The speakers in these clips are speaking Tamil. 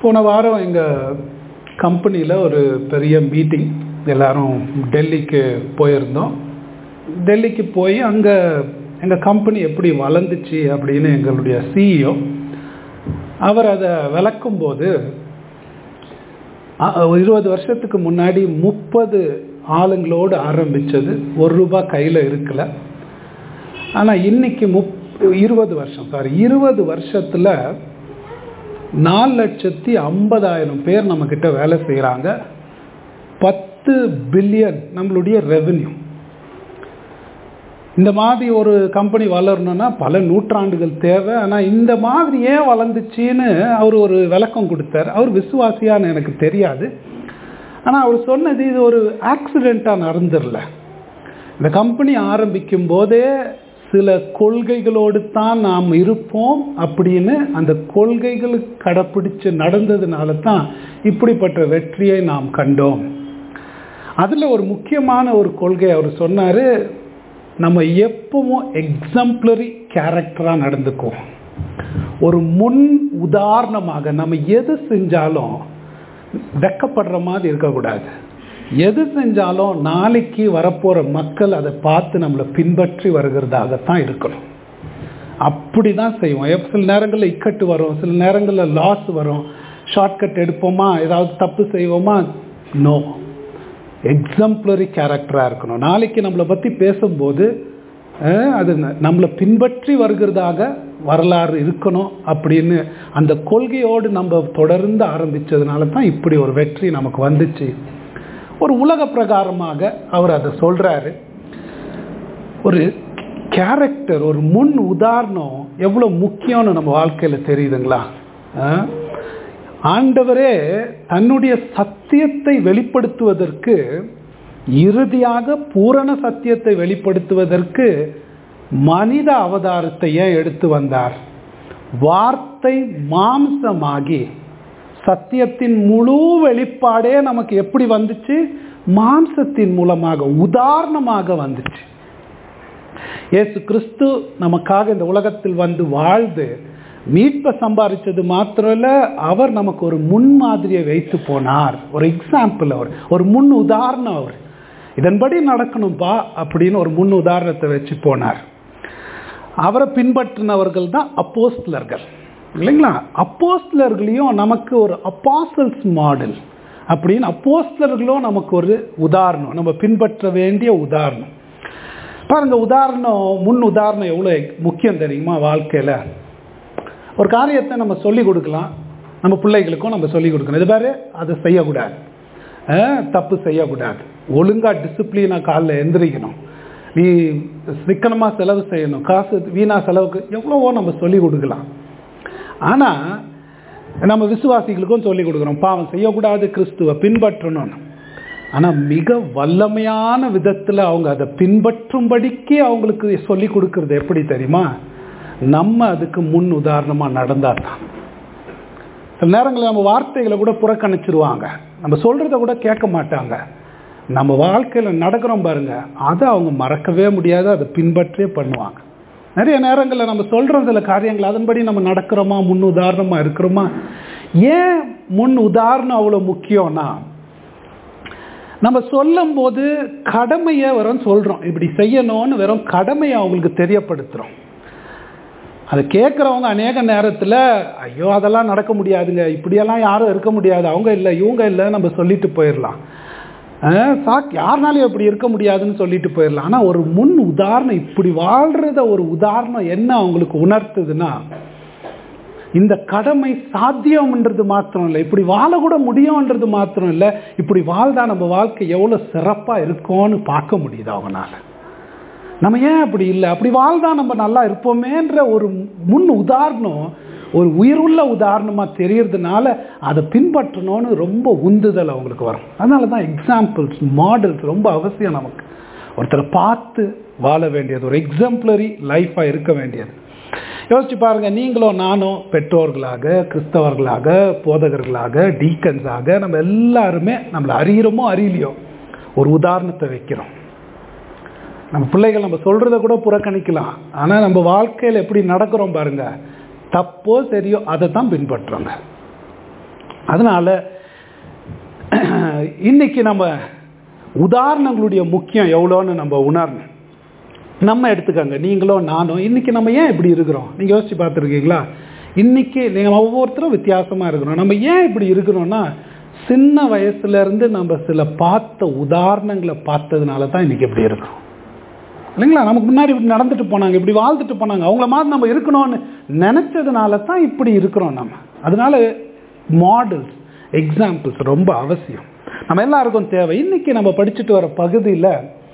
போன வாரம் எங்கள் கம்பெனியில் ஒரு பெரிய மீட்டிங், எல்லோரும் டெல்லிக்கு போயிருந்தோம். டெல்லிக்கு போய் அங்கே எங்கள் கம்பெனி எப்படி வளர்ந்துச்சு அப்படின்னு எங்களுடைய சிஇஓ அவர் அதை விளக்கும்போது, 20 வருஷத்துக்கு முன்னாடி 30 ஆளுங்களோடு ஆரம்பித்தது, ₹1 கையில் இருக்கல. ஆனால் இன்னைக்கு 20 வருஷத்தில் 4,50,000 பேர் நம்மக்கிட்ட வேலை செய்கிறாங்க. 10 பில்லியன் நம்மளுடைய ரெவென்யூ. இந்த மாதிரி ஒரு கம்பெனி வளரணும்னா பல நூற்றாண்டுகள் தேவை. ஆனால் இந்த மாதிரி ஏன் வளர்ந்துச்சின்னு அவர் ஒரு விளக்கம் கொடுத்தார். அவர் விசுவாசியான்னு எனக்கு தெரியாது. ஆனால் அவர் சொன்னது இது ஒரு ஆக்சிடெண்ட்டாக நடந்துடல. இந்த கம்பெனி ஆரம்பிக்கும் போதே சில கொள்கைகளோடு தான் நாம் இருப்போம் அப்படின்னு அந்த கொள்கைகளுக்கு கடைப்பிடிச்சு நடந்ததுனால தான் இப்படிப்பட்ட வெற்றியை நாம் கண்டோம். அதில் ஒரு முக்கியமான ஒரு கொள்கை அவர் சொன்னார், நம்ம எப்பவும் எக்ஸாம்பிளரி கேரக்டராக நடந்துக்குவோம். ஒரு முன் உதாரணமாக நம்ம எது செஞ்சாலும் வெக்கப்படுற மாதிரி இருக்கக்கூடாது. எது செஞ்சாலும் நாளைக்கு வரப்போகிற மக்கள் அதை பார்த்து நம்மளை பின்பற்றி வருகிறதாகத்தான் இருக்கணும். அப்படி தான் செய்வோம். சில நேரங்களில் இக்கட்டு வரும், சில நேரங்களில் லாஸ் வரும். ஷார்ட்கட் எடுப்போமா, ஏதாவது தப்பு செய்வோமா? நோ, எக்ஸாம்பிளரி கேரக்டராக இருக்கணும். நாளைக்கு நம்மளை பற்றி பேசும்போது அது நம்மளை பின்பற்றி வருகிறதாக வரலாறு இருக்கணும் அப்படின்னு அந்த கொள்கையோடு நம்ம தொடர்ந்து ஆரம்பித்ததுனால தான் இப்படி ஒரு வெற்றி நமக்கு வந்துச்சு. ஒரு உலக பிரகாரமாக அவர் அதை சொல்கிறாரு. ஒரு கேரக்டர், ஒரு முன் உதாரணம் எவ்வளோ முக்கியம்னு நம்ம வாழ்க்கையில் தெரியுதுங்களா? ஆண்டவரே தன்னுடைய சத்தியத்தை வெளிப்படுத்துவதற்கு, இறுதியாக பூரண சத்தியத்தை வெளிப்படுத்துவதற்கு மனித அவதாரத்தை ஏன் எடுத்து வந்தார்? வார்த்தை மாம்சமாகி சத்தியத்தின் முழு வெளிப்பாடே நமக்கு எப்படி வந்துச்சு? மாம்சத்தின் மூலமாக, உதாரணமாக வந்துச்சு. இயேசு கிறிஸ்து நமக்காக இந்த உலகத்தில் வந்து வாழ்ந்து மீட்பை சம்பாதிச்சது மாத்திரம் இல்லை, அவர் நமக்கு ஒரு முன்மாதிரியை வைத்து போனார். ஒரு எக்ஸாம்பிள், அவர் ஒரு முன் உதாரணம். அவர் இதன்படி நடக்கணும்பா அப்படின்னு ஒரு முன் உதாரணத்தை வச்சு போனார். அவரை பின்பற்றினவர்கள் தான் அப்போஸ்தலர்கள், இல்லைங்களா? அப்போஸ்தலர்களையும் நமக்கு ஒரு அப்பாசல்ஸ் மாடல் அப்படின்னு, அப்போஸ்தலர்களும் நமக்கு ஒரு உதாரணம், நம்ம பின்பற்ற வேண்டிய உதாரணம். பாருங்க, உதாரணம், முன் உதாரணம் எவ்வளோ முக்கியம் தெரியுமா? வாழ்க்கையில் ஒரு காரியத்தை நம்ம சொல்லிக் கொடுக்கலாம், நம்ம பிள்ளைகளுக்கும் நம்ம சொல்லிக் கொடுக்கணும். இது பாரு, அதை செய்யக்கூடாது, தப்பு செய்யக்கூடாது, ஒழுங்காக டிசிப்ளினாக காலைல எந்திரிக்கணும், நீ சிக்கனமாக செலவு செய்யணும், காசு வீணா செலவுக்கு எவ்வளவோ நம்ம சொல்லிக் கொடுக்கலாம். ஆனால் நம்ம விசுவாசிகளுக்கும் சொல்லிக் கொடுக்குறோம், பாவம் செய்யக்கூடாது, கிறிஸ்துவை பின்பற்றணும்னு. ஆனால் மிக வல்லமையான விதத்தில் அவங்க அதை பின்பற்றும்படிக்கு அவங்களுக்கு சொல்லிக் கொடுக்கறது எப்படி தெரியுமா? நம்ம அதுக்கு முன் உதாரணமாக நடந்தால் தான். சில நேரங்களில் நம்ம வார்த்தைகளை கூட புறக்கணிச்சிருவாங்க, நம்ம சொல்கிறத கூட கேட்க மாட்டாங்க. நம்ம வாழ்க்கையில் நடக்கிறோம் பாருங்க, அதை அவங்க மறக்கவே முடியாது, அதை பின்பற்றே பண்ணுவாங்க. நிறைய நேரங்களில் நம்ம சொல்கிற சில காரியங்கள் அதன்படி நம்ம நடக்கிறோமா, முன் உதாரணமாக இருக்கிறோமா? ஏன் முன் உதாரணம் அவ்வளோ முக்கியம்னா, நம்ம சொல்லும் போது கடமையை வெறும் சொல்கிறோம், இப்படி செய்யணும்னு வெறும் கடமையை அவங்களுக்கு தெரியப்படுத்துகிறோம். அதை கேட்குறவங்க அநேக நேரத்தில் ஐயோ அதெல்லாம் நடக்க முடியாதுங்க, இப்படியெல்லாம் யாரும் இருக்க முடியாது, அவங்க இல்லை இவங்க இல்லை நம்ம சொல்லிட்டு போயிடலாம். யாருனாலையும் இப்படி இருக்க முடியாதுன்னு சொல்லிட்டு போயிடலாம். ஆனால் ஒரு முன் உதாரணம், இப்படி வாழ்கிறத ஒரு உதாரணம் என்ன அவங்களுக்கு உணர்த்துதுன்னா, இந்த கடமை சாத்தியம்ன்றது மாத்திரம் இல்லை, இப்படி வாழக்கூட முடியும்ன்றது மாத்திரம் இல்லை, இப்படி வாழ்ந்தா நம்ம வாழ்க்கை எவ்வளோ சிறப்பாக இருக்கும்னு பார்க்க முடியுது அவங்களால. நம்ம ஏன் அப்படி இல்லை, அப்படி வாழ்ந்தா நம்ம நல்லா இருப்போமேன்ற ஒரு முன் உதாரணம், ஒரு உயிருள்ள உதாரணமாக தெரியறதுனால அதை பின்பற்றணும்னு ரொம்ப உந்துதல் அவங்களுக்கு வரும். அதனால தான் எக்ஸாம்பிள்ஸ், மாடல்ஸ் ரொம்ப அவசியம். நமக்கு ஒருத்தரை பார்த்து வாழ வேண்டியது, ஒரு எக்ஸாம்பிளரி லைஃபாக இருக்க வேண்டியது. யோசிச்சு பாருங்க, நீங்களும் நானும் பெற்றோர்களாக, கிறிஸ்தவர்களாக, போதகர்களாக, டீக்கன்ஸாக நம்ம எல்லாருமே நம்மளை அறிகிறோமோ அறியலையோ ஒரு உதாரணத்தை வைக்கிறோம். நம்ம பிள்ளைகள் நம்ம சொல்கிறத கூட புறக்கணிக்கலாம், ஆனால் நம்ம வாழ்க்கையில் எப்படி நடக்கிறோம் பாருங்க, தப்போ சரியோ அதை தான் பின்பற்றுறாங்க. அதனால இன்னைக்கு நம்ம உதாரணங்களுடைய முக்கியம் எவ்வளோன்னு நம்ம உணரணும். நம்ம எடுத்துக்கோங்க, நீங்களும் நானும் இன்னைக்கு நம்ம ஏன் இப்படி இருக்கிறோம் நீங்க யோசிச்சு பார்த்துருக்கீங்களா? இன்னைக்கு நீங்கள் ஒவ்வொருத்தரும் வித்தியாசமாக இருக்கிறோம். நம்ம ஏன் இப்படி இருக்கிறோம்னா, சின்ன வயசுல இருந்து நம்ம சில பார்த்த உதாரணங்களை பார்த்ததுனால தான் இன்னைக்கு இப்படி இருக்கிறோம் இல்லைங்களா? நமக்கு முன்னாடி இப்படி நடந்துட்டு போனாங்க, இப்படி வாழ்ந்துட்டு போனாங்க, அவங்கள மாதிரி நம்ம இருக்கணும்னு நினைச்சதுனால தான் இப்படி இருக்கிறோம் நம்ம. அதனால மாடல்ஸ், எக்ஸாம்பிள்ஸ் ரொம்ப அவசியம், நம்ம எல்லாருக்கும் தேவை. இன்னைக்கு நம்ம படிச்சுட்டு வர பகுதியில்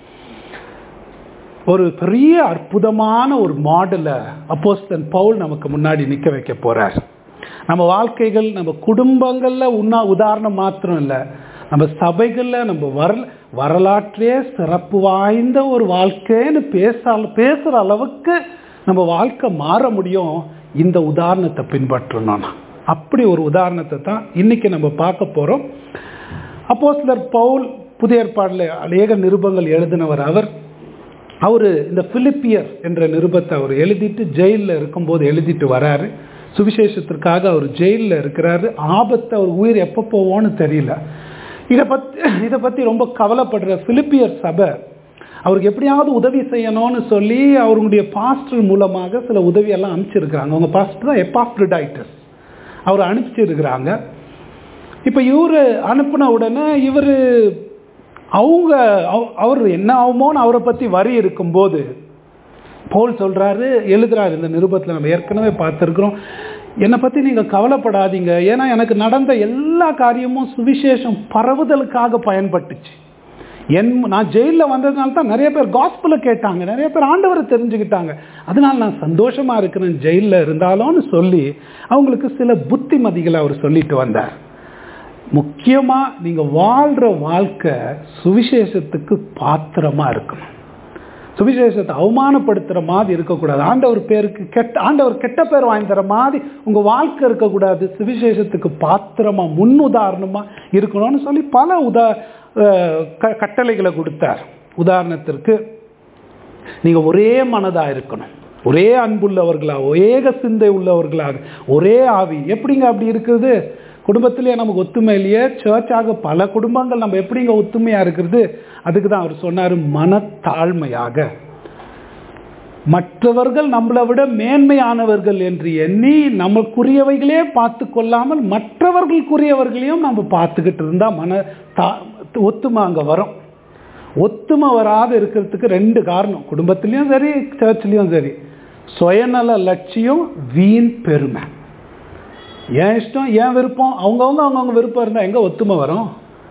ஒரு பெரிய அற்புதமான ஒரு மாடலை அப்போஸ்தலன் பவுல் நமக்கு முன்னாடி நிற்க வைக்க போறார். நம்ம வாழ்க்கைகள், நம்ம குடும்பங்கள்ல உதாரணம் மாத்திரம் இல்லை, நம்ம சபைகளில் நம்ம வரலாற்றே சிறப்பு வாய்ந்த ஒரு வாழ்க்கைன்னு பேசுற அளவுக்கு நம்ம வாழ்க்கை மாற முடியும் இந்த உதாரணத்தை பின்பற்றணும்னா. அப்படி ஒரு உதாரணத்தை தான் இன்னைக்கு நம்ம பார்க்க போறோம். அப்போஸ்தலர் பவுல் புதிய ஏற்பாட்டில் அநேக நிருபங்கள் எழுதினவர். அவர் இந்த பிலிப்பியர் என்ற நிருபத்தை அவர் எழுதிட்டு ஜெயிலில் இருக்கும்போது எழுதிட்டு வராரு. சுவிசேஷத்திற்காக அவர் ஜெயிலில் இருக்கிறாரு. ஆபத்து, அவர் உயிர் எப்போ போவோன்னு தெரியல. இதை பற்றி ரொம்ப கவலைப்படுற பிலிப்பியர் சபை அவருக்கு எப்படியாவது உதவி செய்யணும்னு சொல்லி அவருடைய பாஸ்டர் மூலமாக சில உதவியெல்லாம் அனுப்பிச்சிருக்கிறாங்க. அவங்க பாஸ்டர் தான் எப்பாப்ரோடைட்டஸ், அவர் அனுப்பிச்சிருக்கிறாங்க. இப்போ இவர் அனுப்பின உடனே அவர் என்ன ஆகுமோன்னு அவரை பற்றி வரி இருக்கும்போது பவுல் சொல்றாரு, எழுதுறாரு இந்த நிருபத்தில், நம்ம ஏற்கனவே பார்த்துருக்குறோம், என்னை பற்றி நீங்கள் கவலைப்படாதீங்க, ஏன்னா எனக்கு நடந்த எல்லா காரியமும் சுவிசேஷம் பரவுதலுக்காக பயன்பட்டுச்சு. நான் ஜெயிலில் வந்ததுனால தான் நிறைய பேர் காஸ்பலை கேட்டாங்க, நிறைய பேர் ஆண்டவரை தெரிஞ்சுக்கிட்டாங்க, அதனால நான் சந்தோஷமா இருக்கிறேன் ஜெயிலில் இருந்தாலும்னு சொல்லி அவங்களுக்கு சில புத்திமதிகளை அவர் சொல்லிட்டு வந்தார். முக்கியமா நீங்க வாழ்ற வாழ்க்கை சுவிசேஷத்துக்கு பாத்திரமா இருக்கணும். சுவிசேஷத்தை அவமானப்படுத்துற மாதிரி இருக்கக்கூடாது. ஆண்டவர் கெட்ட பேர் வாங்கி தர மாதிரி உங்க வாழ்க்கை இருக்கக்கூடாது. சுவிசேஷத்துக்கு பாத்திரமா முன்னுதாரணமா இருக்கணும்னு சொல்லி பல கட்டளைகளை கொடுத்தார். உதாரணத்திற்கு, நீங்க ஒரே மனதா இருக்கணும், ஒரே அன்புள்ளவர்களாக, ஏக சிந்தை உள்ளவர்களாக, ஒரே ஆவி. எப்படிங்க அப்படி இருக்குது? குடும்பத்திலேயே நமக்கு ஒத்துமை இல்லையே, சர்ச்சாக பல குடும்பங்கள் நம்ம எப்படிங்க ஒத்துமையா இருக்கிறது? அதுக்கு தான் அவர் சொன்னார், மனத்தாழ்மையாக, மற்றவர்கள் நம்மளை விட மேன்மையானவர்கள் என்று எண்ணி நமக்குரியவைகளே பார்த்து கொள்ளாமல் மற்றவர்களுக்குரியவர்களையும் நம்ம பார்த்துக்கிட்டு இருந்தா ஒத்துமை அங்க வரும். ஒத்துமை வராது இருக்கிறதுக்கு ரெண்டு காரணம், குடும்பத்திலையும் சரி சர்ச்லயும் சரி. சுயநல லட்சியம், வீண் பெருமை. ஏன் இஷ்டம், ஏன் விருப்பம், அவங்கவுங்க விருப்பம் இருந்தா எங்க ஒத்துமை வரும்?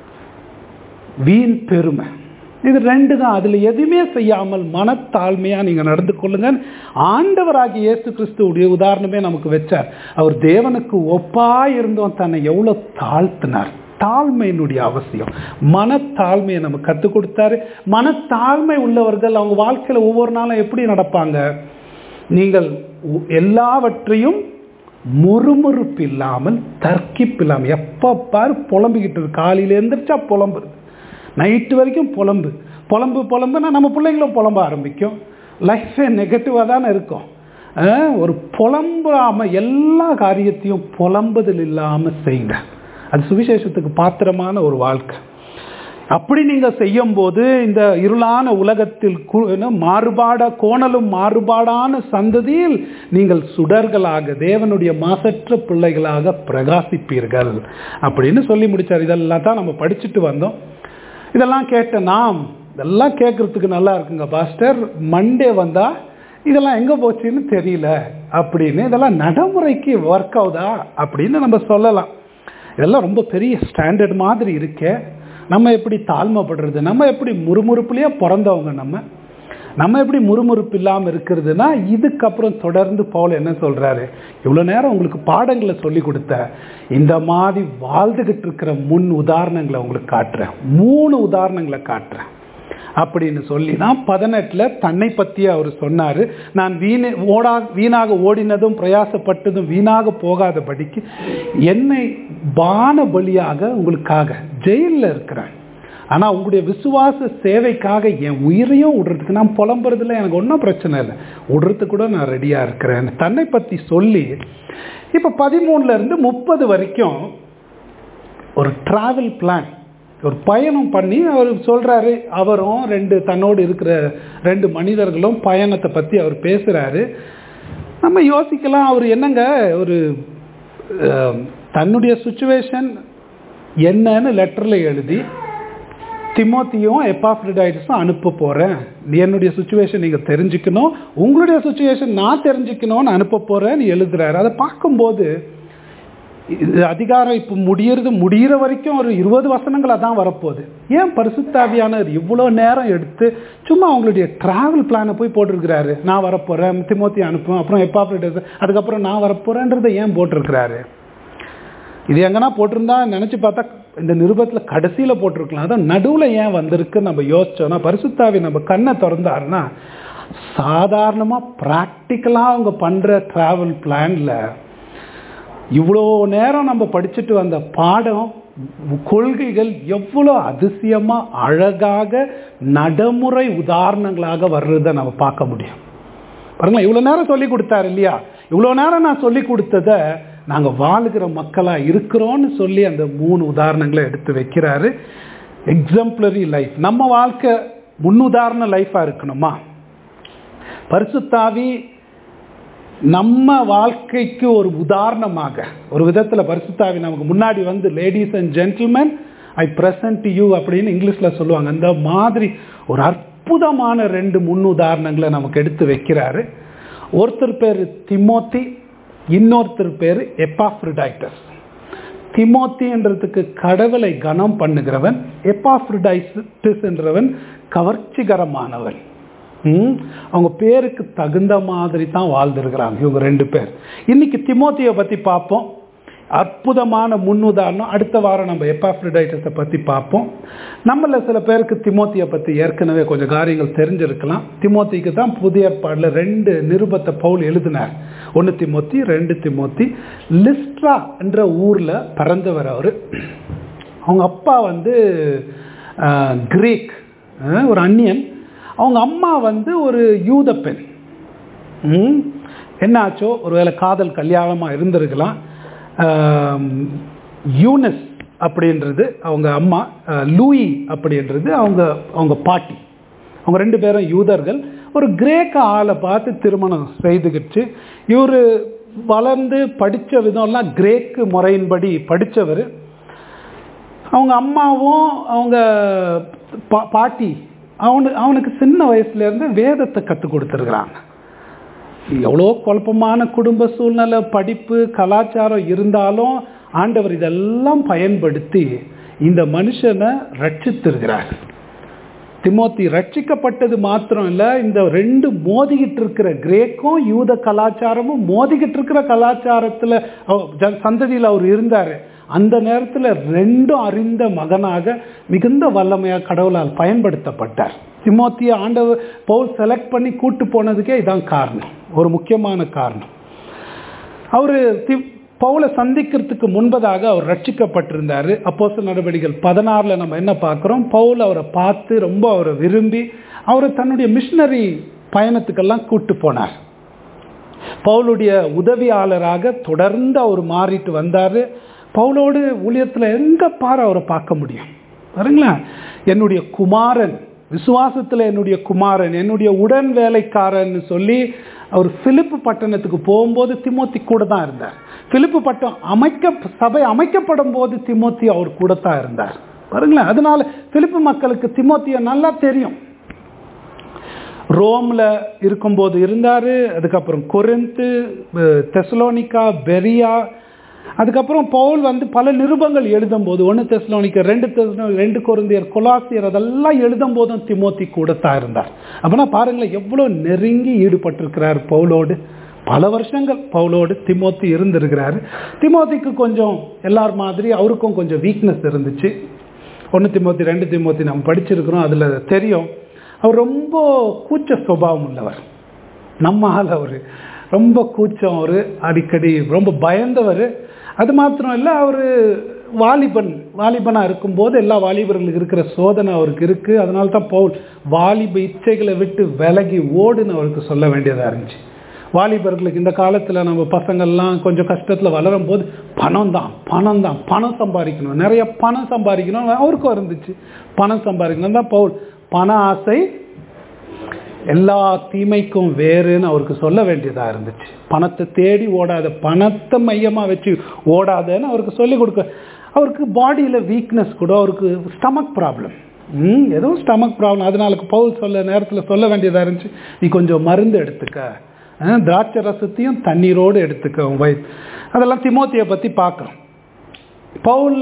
வீண் பெருமை, இது ரெண்டு தான். அதுல எதுவுமே செய்யாமல் மனத்தாழ்மையா நீங்க நடந்து கொள்ளுங்க. ஆண்டவராகிய இயேசு கிறிஸ்துவுடைய உதாரணமே நமக்கு வச்சார். அவர் தேவனுக்கு ஒப்பா இருந்தோம், தன்னை எவ்வளவு தாழ்த்தினார். தாழ்மையினுடைய அவசியம், மனத்தாழ்மையை நம்ம கற்றுக் கொடுத்தாரு. மனத்தாழ்மை உள்ளவர்கள் அவங்க வாழ்க்கையில ஒவ்வொரு நாளும் எப்படி நடப்பாங்க? நீங்கள் எல்லாவற்றையும் முறுமுறுப்பு இல்லாமல், தர்க்கிப்பு இல்லாமல், எப்ப பாரு புலம்பிக்கிட்டு இருக்கு. காலையில எந்திரிச்சா புலம்பு, நைட்டு வரைக்கும் புலம்புனா நம்ம பிள்ளைங்களும் புலம்ப ஆரம்பிக்கும். லைஃபே நெகட்டிவா தானே இருக்கும். ஒரு புலம்பாம எல்லா காரியத்தையும் புலம்புதல் இல்லாம செய்யுங்க. அது சுவிசேஷத்துக்கு பாத்திரமான ஒரு வாழ்க்கை. அப்படி நீங்க செய்யும் போது இந்த இருளான உலகத்தில் கோணலும் மாறுபாடான சந்ததியில் நீங்கள் சுடர்களாக, தேவனுடைய மாசற்ற பிள்ளைகளாக பிரகாசிப்பீர்கள் அப்படின்னு சொல்லி முடிச்சார். இதெல்லாம் தான் நம்ம படிச்சுட்டு வந்தோம். இதெல்லாம் இதெல்லாம் கேட்கறதுக்கு நல்லா இருக்குங்க பாஸ்டர், மண்டே வந்தா இதெல்லாம் எங்க போச்சுன்னு தெரியல அப்படின்னு, இதெல்லாம் நடைமுறைக்கு ஒர்க் ஆகுதா அப்படின்னு நம்ம சொல்லலாம். இதெல்லாம் ரொம்ப பெரிய ஸ்டாண்டர்ட் மாதிரி இருக்கே. நம்ம எப்படி தாழ்மைப்படுறது, நம்ம எப்படி முறுமுறுப்புலயே பிறந்தவங்க, நம்ம எப்படி முறுமுறுப்பு இல்லாமல் இருக்கிறதுனா, இதுக்கப்புறம் தொடர்ந்து பவுல் என்ன சொல்றாரு, இவ்வளோ நேரம் உங்களுக்கு பாடங்களை சொல்லி கொடுத்த இந்த மாதிரி வாழ்ந்துகிட்டு இருக்கிற முன் உதாரணங்களை உங்களுக்கு காட்டுறேன், 3 உதாரணங்களை காட்டுறேன் அப்படின்னு சொல்லி தான் 18 தன்னை பற்றி அவர் சொன்னார். நான் வீணாக ஓடினதும் பிரயாசப்பட்டதும் வீணாக போகாதபடிக்கு என்னை பான பலியாக உங்களுக்காக ஜெயிலில் இருக்கிறேன். ஆனால் உங்களுடைய விசுவாச சேவைக்காக என் உயிரையும் விடுறதுக்கு, நான் புலம்புறதுல எனக்கு ஒன்றும் பிரச்சனை இல்லை, விடுறதுக்கு கூட நான் ரெடியாக இருக்கிறேன் தன்னை பற்றி சொல்லி இப்போ 13 இருந்து 30 வரைக்கும் ஒரு டிராவல் பிளான், ஒரு பயணம் பண்ணி அவர் சொல்கிறாரு. அவரும் தன்னோடு இருக்கிற 2 மனிதர்களும் பயணத்தை பற்றி அவர் பேசுகிறாரு. நம்ம யோசிக்கலாம், அவர் என்னங்க ஒரு தன்னுடைய சுச்சுவேஷன் என்னன்னு லெட்டரில் எழுதி திமோத்தியும் எப்பாஃப்ரோடைட்டஸும் அனுப்ப போகிறேன், என்னுடைய சுச்சுவேஷன் நீங்கள் தெரிஞ்சுக்கணும், உங்களுடைய சுச்சுவேஷன் நான் தெரிஞ்சுக்கணும்னு அனுப்ப போகிறேன்னு எழுதுறாரு. அதை பார்க்கும்போது இது அதிகாரம் இப்போ முடிகிற வரைக்கும் ஒரு 20 வசனங்களாக தான் வரப்போகுது. ஏன் பரிசுத்தாவியானவர் இவ்வளோ நேரம் எடுத்து சும்மா அவங்களுடைய ட்ராவல் பிளானை போய் போட்டிருக்கிறாரு? நான் வரப்போகிறேன், திமோத்தி அனுப்புவேன், அப்புறம் எப்பாஃப்ரோடைட்டஸ், அதுக்கப்புறம் நான் வரப்போகிறேன்றதை ஏன் போட்டிருக்கிறாரு? இது எங்கன்னா போட்டிருந்தா நினச்சி பார்த்தா இந்த நிருபத்தில் கடைசியில் போட்டிருக்கலாம். அதான் நடுவில் ஏன் வந்திருக்கு நம்ம யோசிச்சோன்னா, பரிசுத்தாவி நம்ம கண்ணை திறந்தாருன்னா சாதாரணமாக ப்ராக்டிக்கலாக அவங்க பண்ணுற ட்ராவல் பிளானில் இவ்வளோ நேரம் நம்ம படிச்சுட்டு வந்த பாடம், கொள்கைகள் எவ்வளோ அதிசயமாக அழகாக நடைமுறை உதாரணங்களாக வர்றதை நம்ம பார்க்க முடியும். பாருங்களேன், இவ்வளோ நேரம் சொல்லி கொடுத்தாரு இல்லையா? இவ்வளோ நேரம் நான் சொல்லி கொடுத்ததை நாங்கள் வாழுகிற மக்களாக இருக்கிறோன்னு சொல்லி அந்த 3 உதாரணங்களை எடுத்து வைக்கிறாரு. எக்ஸாம்பிளரி லைஃப், நம்ம வாழ்க்கை முன்னுதாரண லைஃபாக இருக்கணுமா? பரிசுத்தாவி நம்ம வாழ்க்கைக்கு ஒரு உதாரணமாக, ஒரு விதத்தில் பரிசுத்தாவி நமக்கு முன்னாடி வந்து ladies and gentlemen I present you அப்படின்னு இங்கிலீஷில் சொல்லுவாங்க. அந்த மாதிரி ஒரு அற்புதமான 2 முன்னுதாரணங்களை நமக்கு எடுத்து வைக்கிறாரு. ஒருத்தர் பேர் திமோத்தி, இன்னொருத்தர் பேர் எப்பாஃப்ரோடைட்டஸ். திமோத்தின்றதுக்கு கடவுளை கனம் பண்ணுகிறவன், எப்பாஃப்ரோடைட்டஸ் என்றவன் கவர்ச்சிகரமானவன். அவங்க பேருக்கு தகுந்த மாதிரி தான் வாழ்ந்துருக்கிறாங்க இவங்க 2 பேர். இன்னைக்கு திமோத்தியை பற்றி பார்ப்போம், அற்புதமான முன்னுதாரணம். அடுத்த வாரம் நம்ம எப்பாஃப்ரோடைட்டஸை பற்றி பார்ப்போம். நம்மள சில பேருக்கு திமோத்தியை பற்றி ஏற்கனவே கொஞ்சம் காரியங்கள் தெரிஞ்சிருக்கலாம். திமோத்திக்கு தான் புதிய ஏற்பாடில் 2 நிருபத்தை பவுல் எழுதினார். 1 திமோத்தி 2 திமோத்தி. லிஸ்ட்ரா என்ற ஊரில் பிறந்தவர் அவர். அவங்க அப்பா வந்து கிரீக், ஒரு அந்நியன். அவங்க அம்மா வந்து ஒரு யூத பெண். என்ன ஆச்சோ, ஒருவேளை காதல் கல்யாணமாக இருந்திருக்கலாம். யூனஸ் அப்படின்றது அவங்க அம்மா, லூயி அப்படின்றது அவங்க பாட்டி. அவங்க 2 பேரும் யூதர்கள். ஒரு கிரேக்க ஆளை பார்த்து திருமணம் செய்துக்கிட்டு இவர் வளர்ந்து படித்த விதம்லாம் கிரேக்கு முறையின்படி படித்தவர். அவங்க அம்மாவும் அவங்க பாட்டி அவனுக்கு சின்ன வயசுலேருந்து வேதத்தை கற்றுக் கொடுத்துருக்குறாங்க. எவ்வளோ குழப்பமான குடும்ப சூழ்நிலை, படிப்பு, கலாச்சாரம் இருந்தாலும் ஆண்டவர் இதெல்லாம் பயன்படுத்தி இந்த மனுஷனை ரட்சித்திருக்கிறார். திமோத்தி ரட்சிக்கப்பட்டது மாத்திரம் இல்லை, இந்த 2 மோதிக்கிட்டு இருக்கிற கிரேக்கும் யூத கலாச்சாரமும் மோதிக்கிட்டு இருக்கிற கலாச்சாரத்தில் சந்ததியில் அவர் இருந்தார். அந்த நேரத்தில் 2 அறிந்த மகனாக மிகுந்த வல்லமையாக கடவுளால் பயன்படுத்தப்பட்டார். திமோத்தியை ஆண்டவர் பவுல் செலக்ட் பண்ணி கூட்டு போனதுக்கே இதான் காரணம், ஒரு முக்கியமான காரணம். அவர் பவுலை சந்திக்கிறதுக்கு முன்பதாக அவர் ரட்சிக்கப்பட்டிருந்தார். அப்போஸ்தலர் நடவடிக்கைகள் 16 நம்ம என்ன பார்க்குறோம்? பவுல் அவரை பார்த்து ரொம்ப அவரை விரும்பி அவரை தன்னுடைய மிஷனரி பயணத்துக்கெல்லாம் கூட்டு போனார். பவுலுடைய உதவியாளராக தொடர்ந்து அவர் மாறிட்டு வந்தார். பவுலோடு ஊழியத்தில் எங்கே பாரு அவரை பார்க்க முடியும். பாருங்களா, என்னுடைய குமாரன், விசுவாசத்தில் என்னுடைய குமாரன், என்னுடைய உடன் வேலைக்காரன் சொல்லி அவர் பிலிப்பு பட்டணத்துக்கு போகும்போது திமோத்தி கூட தான் இருந்தார். பிலிப்பு பட்டம் சபை அமைக்கப்படும் போது திமோத்தி அவர் கூட தான் இருந்தார். பாருங்களேன், அதனால பிலிப்பு மக்களுக்கு திமோத்தியை நல்லா தெரியும். ரோமில் இருக்கும்போது இருந்தார். அதுக்கப்புறம் கொரிந்து, தெசலோனிக்கா, பெரியா. அதுக்கப்புறம் பவுல் வந்து பல நிருபங்கள் எழுதும் போது 1 தெசலோனிக்கா, 2 கொரிந்தியர், கொலாசியர் அதெல்லாம் எழுதும் போதும் திமோத்தி கூட தான் இருந்தார். அப்படின்னா பாருங்களேன் எவ்வளோ நெருங்கி ஈடுபட்டிருக்கிறார் பவுலோடு. பல வருஷங்கள் பவுலோடு திமோத்தி இருந்திருக்கிறாரு. திமோத்திக்கு கொஞ்சம் எல்லார் மாதிரி அவருக்கும் கொஞ்சம் வீக்னஸ் இருந்துச்சு. 1 திமோத்தி 2 திமோத்தி நம்ம படிச்சிருக்கிறோம், அதில் தெரியும். அவர் ரொம்ப கூச்ச சுபாவம் உள்ளவர். நம்ம ஆள் அவர் ரொம்ப கூச்சம், அவர் அடிக்கடி ரொம்ப பயந்தவர். அது மாத்திரம் இல்லை, அவர் வாலிபனாக இருக்கும்போது எல்லா வாலிபர்களுக்கு இருக்கிற சோதனை அவருக்கு இருக்குது. அதனால தான் பவுல் வாலிப இச்சைகளை விட்டு விலகி ஓடுன்னு அவருக்கு சொல்ல வேண்டியதாக இருந்துச்சு. வாலிபர்களுக்கு இந்த காலத்தில் நம்ம பசங்கள்லாம் கொஞ்சம் கஷ்டத்தில் வளரும் போது பணம் சம்பாதிக்கணும், நிறைய பணம் சம்பாதிக்கணும் அவருக்கும் இருந்துச்சு. பணம் சம்பாதிக்கணும் தான் பவுல் பண ஆசை எல்லா தீமைக்கும் வேறுன்னு அவருக்கு சொல்ல வேண்டியதாக இருந்துச்சு. பணத்தை தேடி ஓடாத, பணத்தை மையமாக வச்சு ஓடாதன்னு அவருக்கு சொல்லிக் கொடுக்க. அவருக்கு பாடியில் வீக்னஸ் கூட, அவருக்கு ஸ்டமக் ப்ராப்ளம், ஏதோ ஸ்டமக் ப்ராப்ளம். அதனால பவுல் நேரத்தில் சொல்ல வேண்டியதாக இருந்துச்சு, நீ கொஞ்சம் மருந்து எடுத்துக்க, திராட்சை ரசத்தையும் தண்ணீரோடு எடுத்துக்க வயிற்று. அதெல்லாம் தீமோத்தேயை பற்றி பார்க்குறோம். பவுல்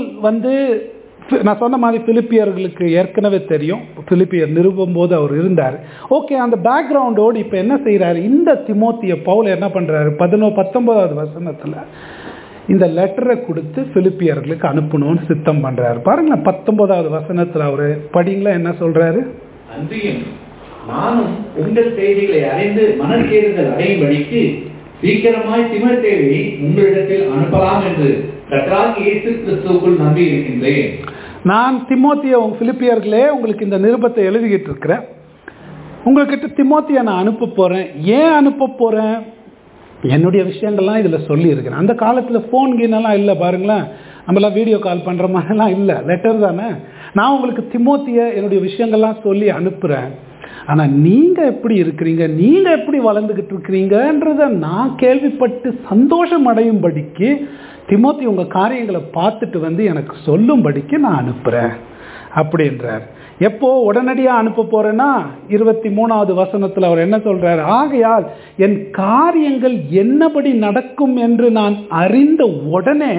நான் சொன்ன மாதிரி பிலிப்பியர்களுக்கு ஏற்கனவே தெரியும், பிலிப்பியர் நிருபம் போது அவர் இருந்தார். ஓகே, அந்த பேக்ரவுண்டோடு இப்போ என்ன செய்கிறாரு, இந்த தீமோத்தேயை பவுல் என்ன பண்ணுறாரு, 19வது வசனத்தில் இந்த லெட்டரை கொடுத்து பிலிப்பியர்களுக்கு அனுப்பணும்னு சித்தம் பண்ணுறாரு. பாருங்களேன், 19வது வசனத்தில் அவர் படிங்களா என்ன சொல்கிறாரு. அன்றியும் நானும் உங்கள் செய்திகளை அறிந்து மனக்கேறுதல் அடையும்படிக்கு சீக்கிரமாய் தீமோத்தேயுவை உங்களிடத்தில் அனுப்பலாம் என்று கர்த்தராகிய இயேசு கிறிஸ்துவுக்குள் நம்பி இருக்கின்றேன். நான் தீமோத்தேயை பிலிப்பியர்களே உங்களுக்கு இந்த நிருபத்தை எழுதிக்கிட்டு இருக்கிறேன். உங்கள்கிட்ட தீமோத்தேயை நான் அனுப்ப போகிறேன். ஏன் அனுப்ப போகிறேன், என்னுடைய விஷயங்கள்லாம் இதில் சொல்லியிருக்கிறேன். அந்த காலத்தில் ஃபோன் கீனெல்லாம் இல்லை பாருங்களேன், நம்மளாம் வீடியோ கால் பண்ணுற மாதிரிலாம் இல்லை, லெட்டர் தானே. நான் உங்களுக்கு தீமோத்தேயை என்னுடைய விஷயங்கள்லாம் சொல்லி அனுப்புகிறேன். ஆனால் நீங்கள் எப்படி இருக்கிறீங்க, நீங்கள் எப்படி வளர்ந்துக்கிட்டு இருக்கிறீங்கன்றதை நான் கேள்விப்பட்டு சந்தோஷம் அடையும்படிக்கு தீமோத்தேயு உங்கள் காரியங்களை பார்த்துட்டு எனக்கு சொல்லும்படிக்கு நான் அனுப்புகிறேன் அப்படின்றார். எப்போ உடனடியாக அனுப்ப போகிறேன்னா 23வது வசனத்தில் அவர் என்ன சொல்கிறார், ஆகையால் என் காரியங்கள் என்னபடி நடக்கும் என்று நான் அறிந்த உடனே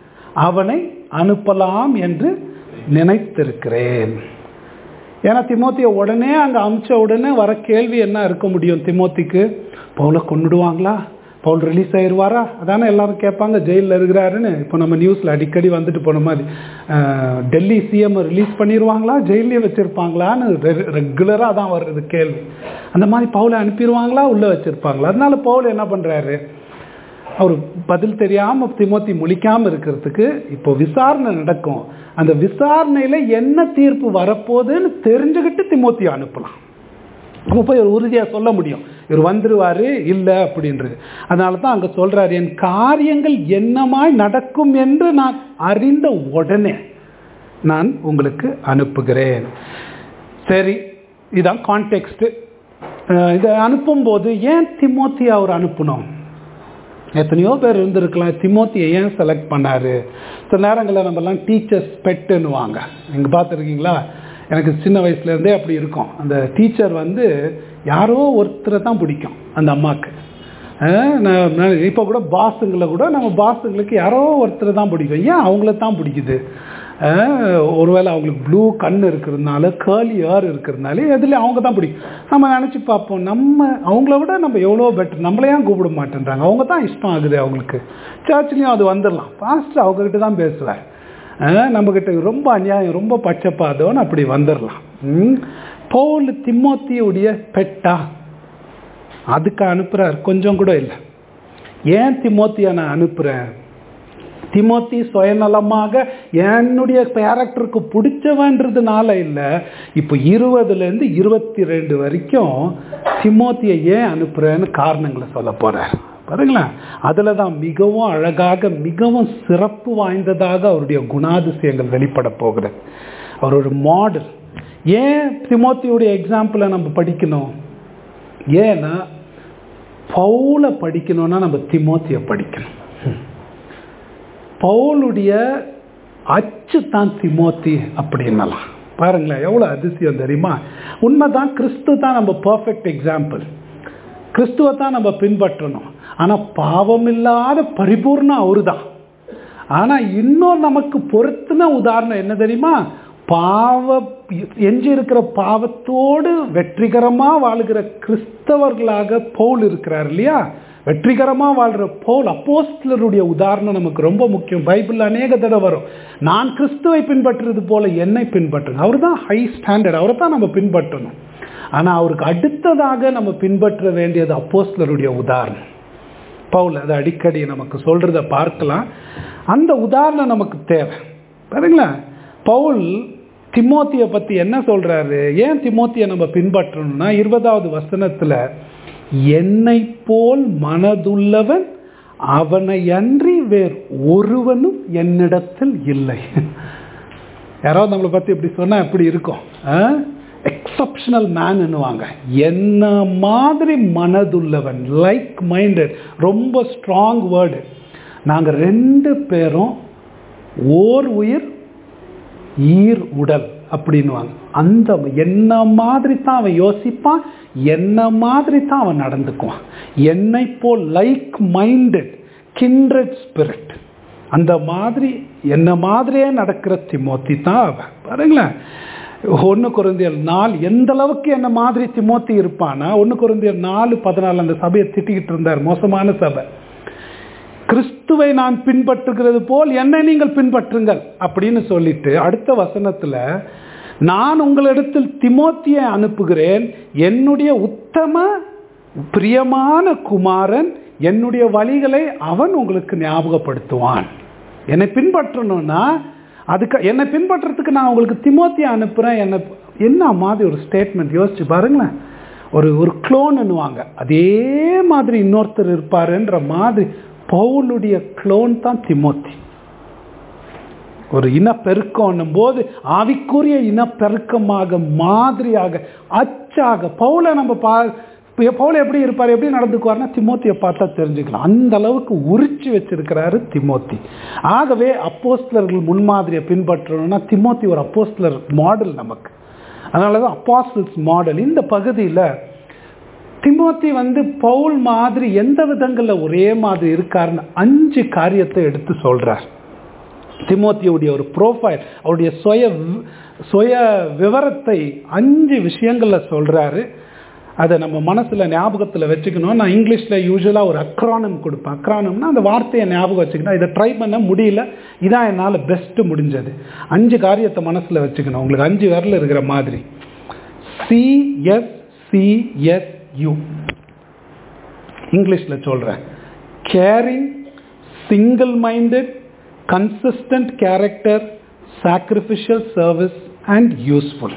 அவனை அனுப்பலாம் என்று நினைத்திருக்கிறேன். ஏன்னா தீமோத்தேயை உடனே அங்கே அனுப்பிச்ச உடனே வர கேள்வி என்ன இருக்க முடியும், தீமோத்தேயுக்கு பவுலை கொன்னுடுவாங்களா, பவுல் ரிலீஸ் ஆயிடுவாரா, அதானே எல்லாரும் கேட்பாங்க. ஜெயிலில் இருக்கிறாருன்னு இப்போ நம்ம நியூஸில் அடிக்கடி வந்துட்டு போன மாதிரி டெல்லி சிஎம் ரிலீஸ் பண்ணிடுவாங்களா, ஜெயிலே வச்சுருப்பாங்களான்னு ரெகுலராக தான் வருது கேள்வி. அந்த மாதிரி பவுலை அனுப்பிடுவாங்களா, உள்ளே வச்சுருப்பாங்களா. அதனால பவுல் என்ன பண்ணுறாரு, அவர் பதில் தெரியாமல் தீமோத்தேயு முழிக்காமல் இருக்கிறதுக்கு இப்போ விசாரணை நடக்கும், அந்த விசாரணையில் என்ன தீர்ப்பு வரப்போகுதுன்னு தெரிஞ்சுக்கிட்டு தீமோத்தேயு அனுப்பலாம். அப்போ போய் ஒரு உறுதியாக சொல்ல முடியும், இவர் வந்துடுவார் இல்லை அப்படின்றது. அதனால தான் அங்கே சொல்கிறார், என் காரியங்கள் என்னமாய் நடக்கும் என்று நான் அறிந்த உடனே நான் உங்களுக்கு அனுப்புகிறேன். சரி, இதுதான் கான்டெக்ஸ்ட்டு. இதை அனுப்பும்போது ஏன் தீமோத்தேயு அவர் அனுப்பணும், எத்தனையோ பேர் இருந்திருக்கலாம், தீமோத்தேயை ஏன் செலக்ட் பண்ணார். சில நேரங்களில் நம்மலாம் டீச்சர்ஸ் பெட்டுன்னுவாங்க, நீங்கள் பார்த்துருக்கீங்களா. எனக்கு சின்ன வயசுலேருந்தே அப்படி இருக்கும், அந்த டீச்சர் யாரோ ஒருத்தரை தான் பிடிக்கும் அந்த அம்மாவுக்கு. இப்போ கூட பாஸுங்களை கூட நம்ம பாஸுங்களுக்கு யாரோ ஒருத்தரை தான் பிடிக்கும். ஏன் அவங்கள தான் பிடிக்குது, ஒருவேளை அவங்களுக்கு ப்ளூ கண் இருக்கிறதுனால, கேர்லி ஹேர் இருக்கிறதுனால, எதில் அவங்க தான் பிடிக்கும். நம்ம நினச்சி பார்ப்போம், நம்ம அவங்கள விட நம்ம எவ்வளோ பெட்டர், நம்மளே ஏன் கூப்பிட மாட்டேன்றாங்க, அவங்க தான் இஷ்டம் ஆகுது அவங்களுக்கு. சர்ச்லேயும் அது வந்துடலாம், பாஸ்டர் அவங்கக்கிட்ட தான் பேசுவார், நம்மக்கிட்ட ரொம்ப அநியாயம், ரொம்ப பட்சப்பாதோன்னு அப்படி வந்துடலாம். பவுல் தீமோத்தேயுடைய பெட்டா, அதுக்கு அனுப்புகிறார், கொஞ்சம் கூட இல்லை. ஏன் தீமோத்தேயை நான் அனுப்புகிறேன், தீமோத்தேயு சுயநலமாக என்னுடைய கேரக்டருக்கு பிடிச்சவன்றதுனால இல்லை. இப்போ 20லேருந்து 22 வரைக்கும் தீமோத்தேயை ஏன் அனுப்புகிறேன்னு காரணங்களை சொல்ல போகிறார். பாருங்களேன், அதில் தான் மிகவும் அழகாக, மிகவும் சிறப்பு வாய்ந்ததாக அவருடைய குணாதிசயங்கள் வெளிப்பட போகிறது. அவர் ஒரு மாடல். ஏன் தீமோத்தேயுடைய எக்ஸாம்பிளை நம்ம படிக்கணும், ஏன்னா பவுலை படிக்கணும்னா நம்ம தீமோத்தேயை படிக்கணும். பவுலுடைய அச்சு தான் தீமோத்தேயு அப்படின்னலாம். பாருங்களேன், எவ்வளோ அதிசயம் தெரியுமா. உண்மைதான், கிறிஸ்து தான் நம்ம பர்ஃபெக்ட் எக்ஸாம்பிள், கிறிஸ்துவை தான் நம்ம பின்பற்றணும். ஆனால் பாவம் இல்லாத பரிபூர்ணம் அவரு தான். ஆனால் இன்னும் நமக்கு பொருத்தின உதாரணம் என்ன தெரியுமா, எஞ்சி இருக்கிற பாவத்தோடு வெற்றிகரமாக வாழுகிற கிறிஸ்தவர்களாக பவுல் இருக்கிறார் இல்லையா. வெற்றிகரமாக வாழ்கிற பவுல் அப்போஸ்தலருடைய உதாரணம் நமக்கு ரொம்ப முக்கியம். பைபிளில் அநேக தடவை வரும், நான் கிறிஸ்துவை பின்பற்றுறது போல என்னை பின்பற்றுங்க. அவர் தான் ஹை ஸ்டாண்டர்ட், அவரை தான் நம்ம பின்பற்றணும். ஆனால் அவருக்கு அடுத்ததாக நம்ம பின்பற்ற வேண்டியது அப்போஸ்தலருடைய உதாரணம். பவுல் அதை அடிக்கடி நமக்கு சொல்கிறத பார்க்கலாம். அந்த உதாரணம் நமக்கு தேவை. பாருங்களா, பவுல் தீமோத்தேயை பற்றி என்ன சொல்கிறாரு, ஏன் தீமோத்தேயை நம்ம பின்பற்றணும்னா 20வது வசனத்தில் என்னை போல் மனதுள்ளவன் அவனை அன்றி வேறு ஒருவனும் என்னிடத்தில் இல்லை. யாராவது நம்மளை பத்தி இப்படி சொன்னா எப்படி இருக்கும்? எக்ஸப்ஷனல் மேன்னுவாங்க. என்ன மாதிரி மனதுள்ளவன், லைக் மைண்டட், ரொம்ப ஸ்ட்ராங் வேர்டு. நாங்க 2 பேரும் ஓர் உயிர் ஈர் உடல் அப்படின்னுவாங்க. அந்த என்ன மாதிரி தான் அவன் யோசிப்பான், என்ன மாதிரி தான் அவன் நடந்துக்குவான். என்னை போல் லைக் மைண்டட், கிண்ட்ரெட் ஸ்பிரிட், அந்த மாதிரி என்ன மாதிரியே நடக்கிற திமோத்தி தான் அவன். பாருங்களேன், 1 கொரிந்தியர் 4 எந்த அளவுக்கு என்ன மாதிரி திமோத்தி இருப்பானா, 1 கொரிந்தியர் 4:14 அந்த சபையை திட்டிக்கிட்டு இருந்தார், மோசமான சபை. கிறிஸ்துவை நான் பின்பற்றுகிறது போல் என்னை நீங்கள் பின்பற்றுங்கள் அப்படின்னு சொல்லிட்டு அடுத்த வசனத்துல, நான் உங்களிடத்தில் திமோத்தியை அனுப்புகிறேன், என்னுடைய உத்தம பிரியமான குமாரன், என்னுடைய வழிகளை அவன் உங்களுக்கு ஞாபகப்படுத்துவான். என்னை பின்பற்றணும்னா அதுக்கு, என்னை பின்பற்றதுக்கு நான் உங்களுக்கு திமோத்தியை அனுப்புறேன். என்ன மாதிரி ஒரு ஸ்டேட்மெண்ட் யோசிச்சு பாருங்களேன். ஒரு க்ளோன்னுவாங்க, அதே மாதிரி இன்னொருத்தர் இருப்பாருன்ற மாதிரி பவுலுடைய க்ளோன் தான் திமோத்தி. ஒரு இனப்பெருக்கம் போது ஆவிக்குரிய இனப்பெருக்கமாக, மாதிரியாக, அச்சாக பவுலை நம்ம பவுல் எப்படி இருப்பார், எப்படி நடந்துக்குவார்னா திமோத்தியை பார்த்தா தெரிஞ்சுக்கலாம். அந்த அளவுக்கு உரிச்சு வச்சிருக்கிறாரு திமோத்தி. ஆகவே அப்போஸ்தலர்கள் முன்மாதிரியை பின்பற்றணும்னா திமோத்தி ஒரு அப்போஸ்தலர் மாடல் நமக்கு. அதனாலதான் அப்போஸ்தலர்ஸ் மாடல். இந்த பகுதியில் திமோத்தி பவுல் மாதிரி எந்த விதங்கள்ல ஒரே மாதிரி இருக்காருன்னு 5 காரியத்தை எடுத்து சொல்றார். திமோத்தியுடைய ஒரு ப்ரோஃபைல், அவருடைய சுய விவரத்தை 5 விஷயங்கள்ல சொல்றாரு. அதை நம்ம மனசுல ஞாபகத்துல வச்சுக்கணும். நான் இங்கிலீஷ்ல யூஸ்வலா ஒரு அக்ரானம் கொடுப்பேன். அக்ரானம்னா அந்த வார்த்தையை ஞாபகம் வச்சுக்கணும். இதை ட்ரை பண்ண முடியல, இதான் என்னால பெஸ்ட் முடிஞ்சது. 5 காரியத்தை மனசுல வச்சுக்கணும். உங்களுக்கு 5 விரல் இருக்கிற மாதிரி. CSCSU இங்கிலீஷ்ல சொல்றேன். Caring, single minded, consistent character, sacrificial service and useful.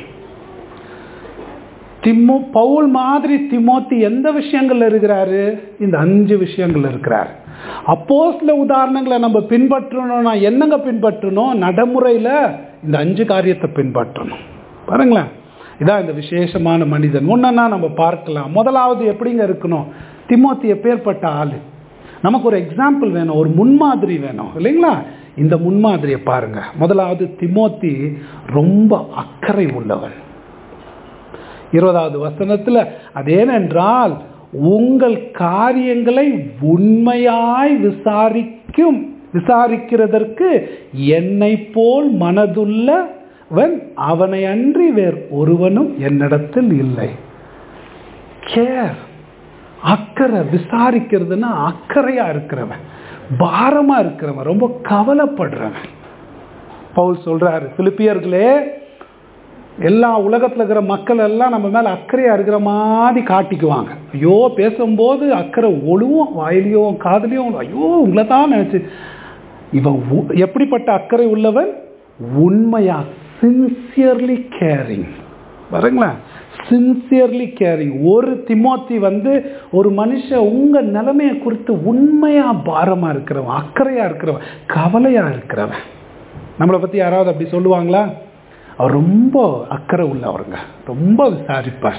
Paul மாதிரி திமோத்தி எந்த விஷயங்கள்ல இருக்கிறாரு? இந்த 5 விஷயங்கள் இருக்கிறார். அப்போஸ்தல உதாரணங்களை நம்ம பின்பற்றணும்னா என்னங்க பின்பற்றணும்? நடைமுறையில இந்த 5 காரியத்தை பின்பற்றணும். பாருங்களேன், இதான் இந்த விசேஷமான மனிதன். ஒன்னா நம்ம பார்க்கலாம். முதலாவது எப்படிங்க இருக்கணும்? திமோத்தி எப்பேற்பட்ட ஆளு? நமக்கு ஒரு எக்ஸாம்பிள் வேணும், ஒரு முன்மாதிரி வேணும் இல்லைங்களா? இந்த முன்மாதிரியை பாருங்க. முதலாவது, திமோத்தி ரொம்ப அக்கறை உள்ளவன். 20வது வசனத்துல, அதேனென்றால் உங்கள் காரியங்களை உண்மையாய் விசாரிக்கிறதற்கு என்னை போல் மனதுள்ளவன் அவனை அன்றி வேறு ஒருவனும் என்னிடத்தில் இல்லை. கேர், அக்கறை, விசாரிக்கிறதுனா அக்கறையா இருக்கிறவன், பாரமா இருக்கிறவன், ரொம்ப கவலைப்படுறவன். பவுல் சொல்றாரு, பிலிப்பியர்களே, எல்லா உலகத்துல இருக்கிற மக்கள் எல்லாம் நம்ம மேல அக்கறையா இருக்கிற மாதிரி காட்டிக்குவாங்க. ஐயோ, பேசும்போது அக்கறை ஒழுவும், வாயிலையும் காதலையும், ஐயோ உங்களை தான் நினைச்சு. இவன் எப்படிப்பட்ட அக்கறை உள்ளவன்? உண்மையா, சின்சியர்லி கேரிங். பாருங்களா, சின்சியர்லி கேரிங். ஒரு திமோத்தி ஒரு மனுஷன் உங்க நிலைமையை குறித்து உண்மையா பாரமா இருக்கிறவன், அக்கறையா இருக்கிறவன், கவலையா இருக்கிறவன். நம்மளை பத்தி யாராவது அப்படி சொல்லுவாங்களா? அவர் ரொம்ப அக்கறை உள்ளவருங்க, ரொம்ப விசாரிப்பார்.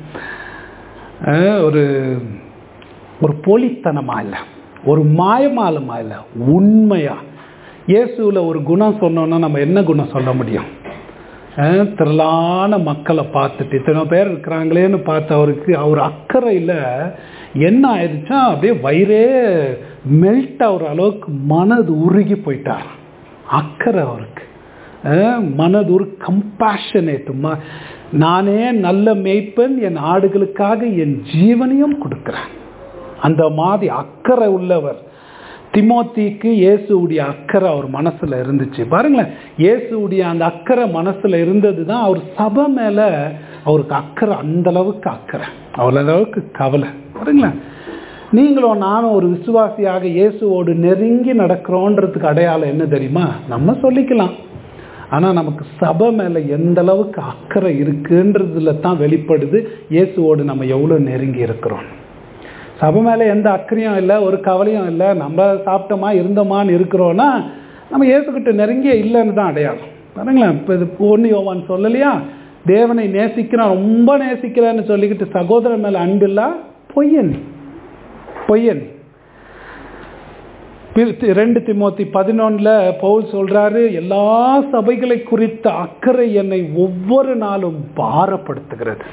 ஒரு போலித்தனமா இல்லை, ஒரு மாயமாலமா இல்லை, உண்மையா. இயேசுல ஒரு குணம் சொன்னோம்னா நம்ம என்ன குணம் சொல்ல முடியும்? திரளான மக்களை பார்த்துட்டு இத்தனை பேர் இருக்கிறாங்களேன்னு பார்த்து அவர் அக்கறையில் என்ன ஆயிடுச்சா, அப்படியே வயிறே மெல்ட் ஆகிற அளவுக்கு மனது உருகி போயிட்டார். அக்கறை அவருக்கு, மனது ஒரு கம்பேஷனேட். நானே நல்ல மேய்ப்பன், என் ஆடுகளுக்காக என் ஜீவனையும் கொடுக்கிறேன். அந்த மாதிரி அக்கறை உள்ளவர் திமோத்திக்கு. இயேசுடைய அக்கறை அவர் மனசுல இருந்துச்சு. பாருங்களேன், இயேசுடைய அந்த அக்கறை மனசுல இருந்தது தான் அவர் சபை மேல அவருக்கு அக்கறை. அந்த அளவுக்கு அக்கறை, அவ்வளவு அளவுக்கு கவலை. பாருங்களேன், நீங்களும் நானும் ஒரு விசுவாசியாக இயேசுவோடு நெருங்கி நடக்கிறோன்றதுக்கு அடையாளம் என்ன தெரியுமா? நம்ம சொல்லிக்கலாம், ஆனா நமக்கு சபை மேல எந்த அளவுக்கு அக்கறை இருக்குன்றதுல தான் வெளிப்படுது இயேசுவோடு நம்ம எவ்வளவு நெருங்கி இருக்கிறோம். சபை மேலே எந்த அக்கறையும் இல்லை, ஒரு கவலையும் இல்லை, நம்ம சாப்பிட்டோமா இருந்தோமான்னு இருக்கிறோன்னா நம்ம இயேசுக்கிட்ட நெருங்கிய இல்லைன்னு தான் அடையாளம். பாருங்களேன், இப்போ இது 1 யோவான் சொல்லலையா, தேவனை நேசிக்கிறான், ரொம்ப நேசிக்கிறான்னு சொல்லிக்கிட்டு சகோதரன் மேலே அன்பில்லா பொய்யன். 2 திமோத்தி 11 பவுல் சொல்றாரு, எல்லா சபைகளை குறித்த அக்கறை என்னை ஒவ்வொரு நாளும் பாரப்படுத்துகிறது.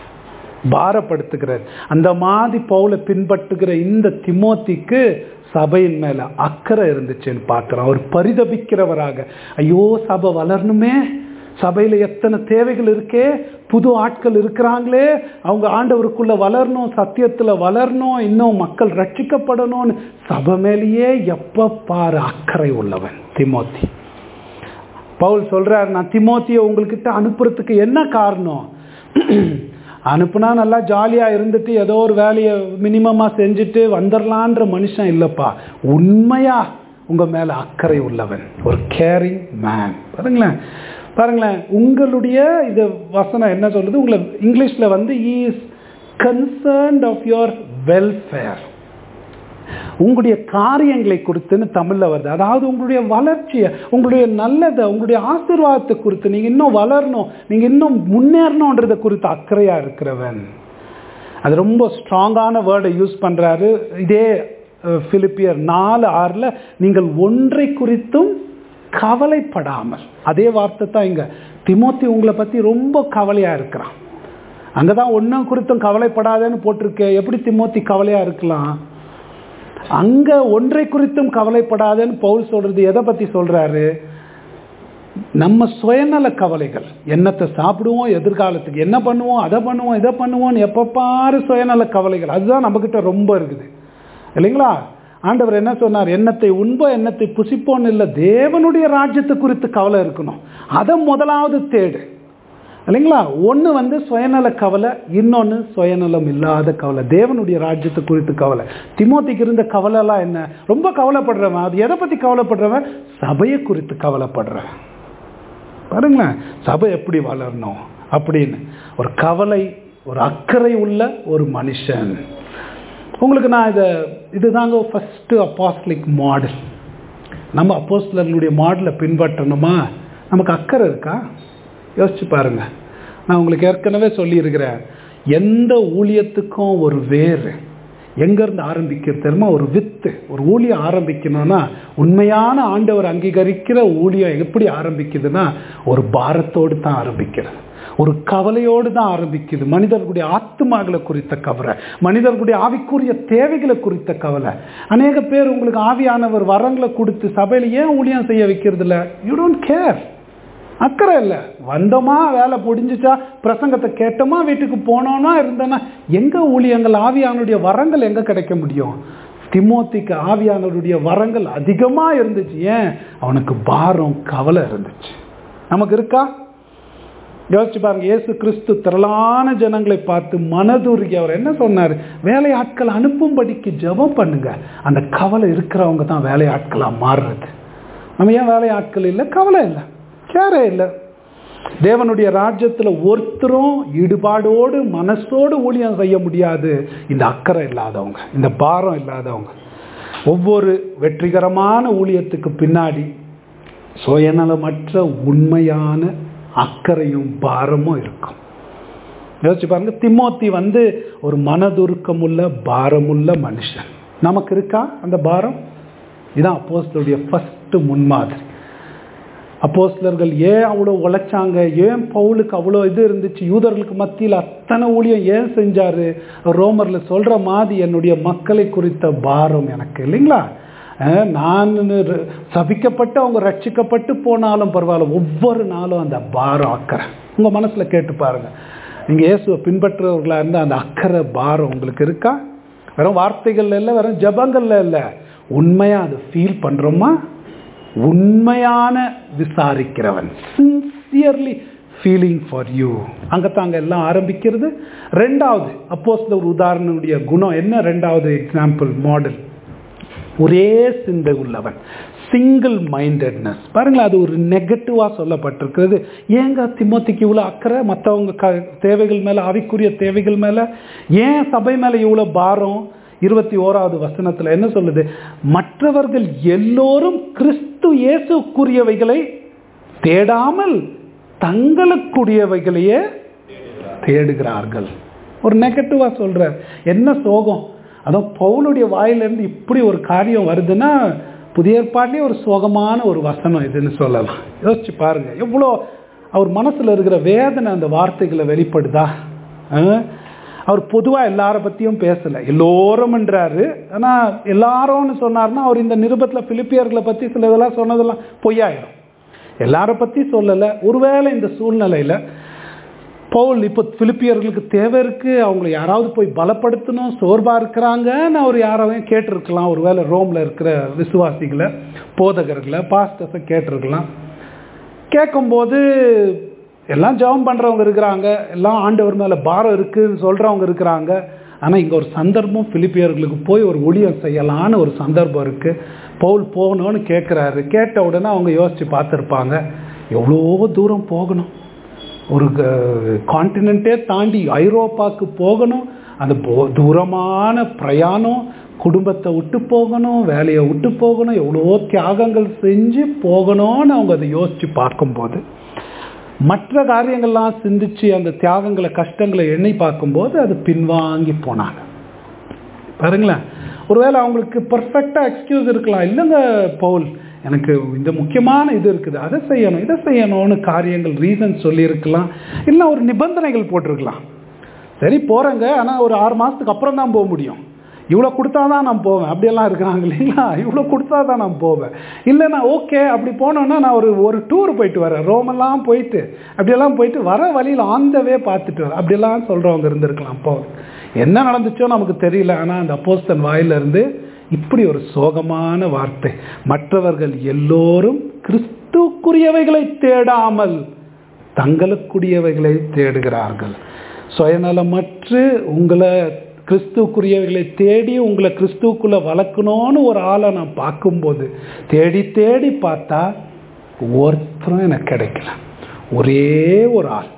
அந்த மாதிரி பவுலை பின்பற்றுகிற இந்த திமோத்திக்கு சபையின் மேல அக்கறை இருந்துச்சுன்னு பார்க்கிறோம். அவர் பரிதபிக்கிறவராக, ஐயோ சபை வளரணுமே, சபையில எத்தனை தேவைகள் இருக்கே, புது ஆட்கள் இருக்கிறாங்களே, அவங்க ஆண்டவருக்குள்ள வளரணும், சத்தியத்துல வளரணும், இன்னும் மக்கள் ரட்சிக்கப்படணும்னு சபை மேலேயே எப்ப பாரு அக்கறை உள்ளவன் திமோத்தி. பவுல் சொல்றார், நான் திமோத்தியை உங்கள்கிட்ட அனுப்புறதுக்கு என்ன காரணம்? அனுப்புனா நல்லா ஜாலியா இருந்துட்டு ஏதோ ஒரு வேலையை மினிமமா செஞ்சுட்டு வந்துடலான்ற மனுஷன் இல்லப்பா, உண்மையா உங்க மேல அக்கறை உள்ளவன், ஒரு கேரிங் மேன். பாருங்களேன், உங்களுடைய இது வசனம் என்ன சொல்லுது, உங்களை இங்கிலீஷ்ல வந்து he is concerned of your welfare, உங்களுடைய காரியங்களை குறித்துன்னு தமிழ்ல வருது. அதாவது உங்களுடைய வளர்ச்சியை, உங்களுடைய நல்லதை, உங்களுடைய ஆசீர்வாதத்தை குறித்து, நீங்க இன்னும் வளரணும், நீங்க இன்னும் முன்னேறணும்ன்றதை குறித்து அக்கறையா இருக்கிறவன். அது ரொம்ப ஸ்ட்ராங்கான வேர்டை யூஸ் பண்றாரு. இதே பிலிப்பியர் 4:6 நீங்கள் ஒன்றை குறித்தும் கவலைப்படாமல், அதே வார்த்தை தான் இங்க. திமோத்தி உங்களை பத்தி ரொம்ப கவலையா இருக்கிறான். அங்கதான் ஒன்னும் குறித்தும் கவலைப்படாதேன்னு போட்டிருக்கேன். எப்படி திமோத்தி கவலையா இருக்கலாம்? அங்க ஒன்றை குறித்தும் கவலைப்படாதேன்னு பவுல் சொல்றது எதை பத்தி சொல்றாரு? நம்ம சுயநல கவலைகள், என்னத்தை சாப்பிடுவோம், எதிர்காலத்துக்கு என்ன பண்ணுவோம், அதை பண்ணுவோம், இதை பண்ணுவோம், எப்ப பாரு சுயநல கவலைகள், அதுதான் நம்ம கிட்ட ரொம்ப இருக்குது இல்லைங்களா? ஆண்டவர் என்ன சொன்னார்? எண்ணத்தை உண்போம், எண்ணத்தை புசிப்போன்னு இல்லை, தேவனுடைய ராஜ்யத்தை குறித்து கவலை இருக்கணும். அதை முதலாவது தேடு இல்லைங்களா? ஒன்று வந்து சுயநல கவலை, இன்னொன்று சுயநலம் இல்லாத கவலை, தேவனுடைய ராஜ்யத்தை குறித்து கவலை. திமோத்திக்கு இருந்த கவலைலாம் என்ன? ரொம்ப கவலைப்படுறவன். அது எதை பற்றி கவலைப்படுறவன்? சபையை குறித்து கவலைப்படுறவன். பாருங்களேன், சபை எப்படி வளரணும் அப்படின்னு ஒரு கவலை, ஒரு அக்கறை உள்ள ஒரு மனுஷன். உங்களுக்கு நான் இதுதாங்க ஃபர்ஸ்ட் அப்போஸ்தலிக் மாடல். நம்ம அப்போஸ்தலர்களுடைய மாடலை பின்பற்றணுமா? நமக்கு அக்கறை இருக்கா? யோசிச்சு பாருங்க. நான் உங்களுக்கு ஏற்கனவே சொல்லியிருக்கிறேன், எந்த ஊழியத்துக்கும் ஒரு வேறு எங்கேருந்து ஆரம்பிக்கிறது தெரியுமா? ஒரு வித்து. ஒரு ஊழியம் ஆரம்பிக்கணும்னா, உண்மையான ஆண்டவர் அங்கீகரிக்கிற ஊழியம் எப்படி ஆரம்பிக்குதுன்னா, ஒரு பாரத்தோடு தான் ஆரம்பிக்கிறது, ஒரு கவலையோடு தான் ஆரம்பிக்குது. மனிதர்களுடைய ஆத்துமாக்களை குறித்த கவலை, மனிதர்களுடைய ஆவிக்குரிய தேவைகளை குறித்த கவலை. அநேக பேர் உங்களுக்கு ஆவியானவர் வரங்களை கொடுத்து சபையில் ஏன் ஊழியம் செய்ய வைக்கிறது இல்லை? You don't care. அக்கறை இல்லை. வந்தோமா, வேலை முடிஞ்சிச்சா, பிரசங்கத்தை கேட்டோமா, வீட்டுக்கு போனோம்னா இருந்தோன்னா, எங்க ஊழியங்கள், ஆவியானுடைய வரங்கள் எங்க கிடைக்க முடியும்? திமோத்திக்கு ஆவியானவருடைய வரங்கள் அதிகமா இருந்துச்சு. ஏன்? அவனுக்கு பாரம், கவலை இருந்துச்சு. நமக்கு இருக்கா? யோசிச்சு பாருங்க. இயேசு கிறிஸ்து திரளான ஜனங்களை பார்த்து மனதுருகி அவர் என்ன சொன்னார்? வேலையாட்கள் அனுப்பும்படிக்கு ஜெபம் பண்ணுங்க. அந்த கவலை இருக்கிறவங்க தான் வேலையாட்களா மாறுறது. நம்ம ஏன் வேலையாட்கள் இல்லை? கவலை இல்லை, கேரே இல்லை. தேவனுடைய ராஜ்யத்தில் ஒருத்தரும் ஈடுபாடோடு மனசோடு ஊழியம் செய்ய முடியாது, இந்த அக்கறை இல்லாதவங்க, இந்த பாரம் இல்லாதவங்க. ஒவ்வொரு வெற்றிகரமான ஊழியத்துக்கு பின்னாடி சுயநலமற்ற உண்மையான அக்கறையும் பாரமும் இருக்கும். யோசிச்சு பாருங்க. திமோத்தி வந்து ஒரு மனதுருக்கம் உள்ள பாரமுள்ள மனுஷன். நமக்கு இருக்கா அந்த பாரம்? இதான் அப்போஸ்தலருடைய ஃபர்ஸ்ட் முன்மாதிரி. அப்போஸ்தலர்கள் ஏன் அவ்வளோ உழைச்சாங்க? ஏன் பவுலுக்கு அவ்வளோ இது இருந்துச்சு? யூதர்களுக்கு மத்தியில் அத்தனை ஊழியம் ஏன் செஞ்சாரு? ரோமர்ல சொல்ற மாதிரி என்னுடைய மக்களை குறித்த பாரம் எனக்கு இல்லைங்களா? நான் சபிக்கப்பட்டு அவங்க ரட்சிக்கப்பட்டு போனாலும் பரவாயில்ல, ஒவ்வொரு நாளும் அந்த பாரம் அக்கறை உங்க மனசுல கேட்டு பாருங்க. நீங்க இயேசுவை பின்பற்றுறவர்களா இருந்தா அந்த அக்கறை பாரம் உங்களுக்கு இருக்கா? வெறும் வார்த்தைகள்ல இல்லை, வெறும் ஜபங்கள்ல இல்லை, உண்மையா அதை ஃபீல் பண்றோமா? உண்மையான விசாரிக்கிறவன், சின்சியர்லி ஃபீலிங் ஃபார் யூ, அங்கத்தாங்க எல்லாம் ஆரம்பிக்கிறது. ரெண்டாவது அப்போஸ்தலர் உதாரணனுடைய குணம் என்ன? ரெண்டாவது எக்ஸாம்பிள் மாடல், ஒரே சிந்தை உள்ளவன், சிங்கிள் மைண்டட்னஸ். பாருங்களேன், அது ஒரு நெகட்டிவா சொல்லப்பட்டிருக்கிறது. ஏங்க திமோத்திக்கு இவ்வளோ அக்கறை? மற்றவங்க தேவைகள் மேல, ஆவிக்குரிய தேவைகள் மேல, ஏன் சபை மேல இவ்வளோ பாரம்? 21வது வசனத்துல என்ன சொல்லுது? மற்றவர்கள் எல்லோரும் கிறிஸ்து இயேசுக்குரியவைகளை தேடாமல் தங்களுக்குரியவைகளையே தேடுகிறார்கள். ஒரு நெகட்டிவா சொல்ற, என்ன சோகம்! அதான் பவுலுடைய வாயிலிருந்து இப்படி ஒரு காரியம் வருதுன்னா புதிய ஏற்பாட்டிலே ஒரு சோகமான ஒரு வசனம் இதுன்னு சொல்லலாம். யோசிச்சு பாருங்க, எவ்வளோ அவர் மனசுல இருக்கிற வேதனை அந்த வார்த்தைகளை வெளிப்படுதா. அவர் பொதுவா எல்லார பத்தியும் பேசல, எல்லோரும்ன்றாரு. ஆனா எல்லாரும்னு சொன்னார்னா அவர் இந்த நிருபத்துல பிலிப்பியர்களை பத்தி சில இதெல்லாம் சொன்னதெல்லாம் பொய்யாயிடும். எல்லார பத்தி சொல்லல. ஒருவேளை இந்த சூழ்நிலையில பவுல் இப்போ பிலிப்பியர்களுக்கு தேவை இருக்கு, அவங்களை யாராவது போய் பலப்படுத்தணும், சோர்வா இருக்கிறாங்கன்னு அவர் யாராவது கேட்டிருக்கலாம். ஒருவேளை ரோம்ல இருக்கிற விசுவாசிகளை, போதகர்களை, பாஸ்டர்ஸை கேட்டிருக்கலாம். கேட்கும்போது எல்லாம் ஜெபம் பண்றவங்க இருக்கிறாங்க, எல்லாம் ஆண்டவர் மேல பாரம் இருக்குன்னு சொல்றவங்க இருக்கிறாங்க. ஆனா இங்க ஒரு சந்தர்ப்பம், பிலிப்பியர்களுக்கு போய் ஒரு ஊழியம் செய்யலான்னு ஒரு சந்தர்ப்பம் இருக்கு. பவுல் போகணும்னு கேட்கிறாரு. கேட்ட உடனே அவங்க யோசிச்சு பார்த்துருப்பாங்க, எவ்வளோ தூரம் போகணும், ஒரு கான்டினென்ட்டே தாண்டி ஐரோப்பாவுக்கு போகணும், அந்த தூரமான பிரயாணம், குடும்பத்தை விட்டு போகணும், வேலையை விட்டு போகணும், எவ்வளோ தியாகங்கள் செஞ்சு போகணும்னு அவங்க அதை யோசிச்சு பார்க்கும்போது, மற்ற காரியங்கள்லாம் சிந்திச்சு அந்த தியாகங்களை கஷ்டங்களை எண்ணி பார்க்கும்போது அது பின்வாங்கி போனாங்க. பாருங்களேன், ஒருவேளை அவங்களுக்கு பர்ஃபெக்டா எக்ஸ்கியூஸ் இருக்கலாம். இல்லைங்க பவுல், எனக்கு இந்த முக்கியமான இது இருக்குது, அதை செய்யணும் இதை செய்யணும்னு காரியங்கள் ரீசன் சொல்லியிருக்கலாம். இல்லை ஒரு நிபந்தனைகள் போட்டிருக்கலாம். சரி போகிறேங்க, ஆனால் ஒரு 6 மாதத்துக்கு அப்புறம் தான் போக முடியும், இவ்வளோ கொடுத்தா தான் நான் போவேன், அப்படியெல்லாம் இருக்கிறாங்க இல்லைங்களா? இவ்வளோ கொடுத்தா தான் நான் போவேன். இல்லைண்ணா ஓகே, அப்படி போனோன்னா நான் ஒரு டூர் போயிட்டு வரேன், ரோமெல்லாம் போயிட்டு அப்படியெல்லாம் போயிட்டு வர வழியில் ஆந்தவே பார்த்துட்டு வரேன், அப்படியெல்லாம் சொல்கிறவங்க இருந்திருக்கலாம். பவுல் என்ன நடந்துச்சோ நமக்கு தெரியல. ஆனால் அந்த அப்போஸ்தலன் வாயிலிருந்து இப்படி ஒரு சோகமான வார்த்தை, மற்றவர்கள் எல்லோரும் கிறிஸ்துக்குரியவைகளை தேடாமல் தங்களுக்குரியவைகளை தேடுகிறார்கள். சுயநலமற்று உங்களை கிறிஸ்துக்குரியவைகளை தேடி உங்களை கிறிஸ்துக்குள்ள வளர்க்கணும்னு ஒரு ஆளை நான் பார்க்கும்போது தேடி தேடி பார்த்தா ஒருத்தரும் எனக்கு கிடைக்கல. ஒரே ஒரு ஆள்,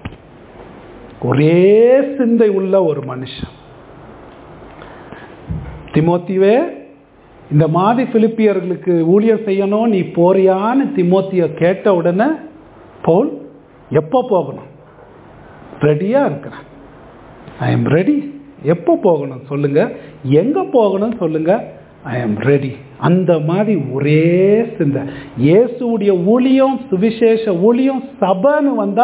ஒரே சிந்தை உள்ள ஒரு மனுஷன். திமோத்திவே, இந்த மாதிரி பிலிப்பியர்களுக்கு ஊழியம் செய்யணும், நீ போறியான்னு திமோத்திய கேட்ட உடனே பவுல் எப்போ போகணும், ரெடியா இருக்கிறேன், ஐ எம் ரெடி. எப்போ போகணும் சொல்லுங்க, எங்க போகணும் சொல்லுங்க, ஐ எம் ரெடி. அந்த மாதிரி ஒரே சிந்தை. இயேசுடைய ஊழியம், சுவிசேஷ ஊழியம், சபைன்னு வந்தா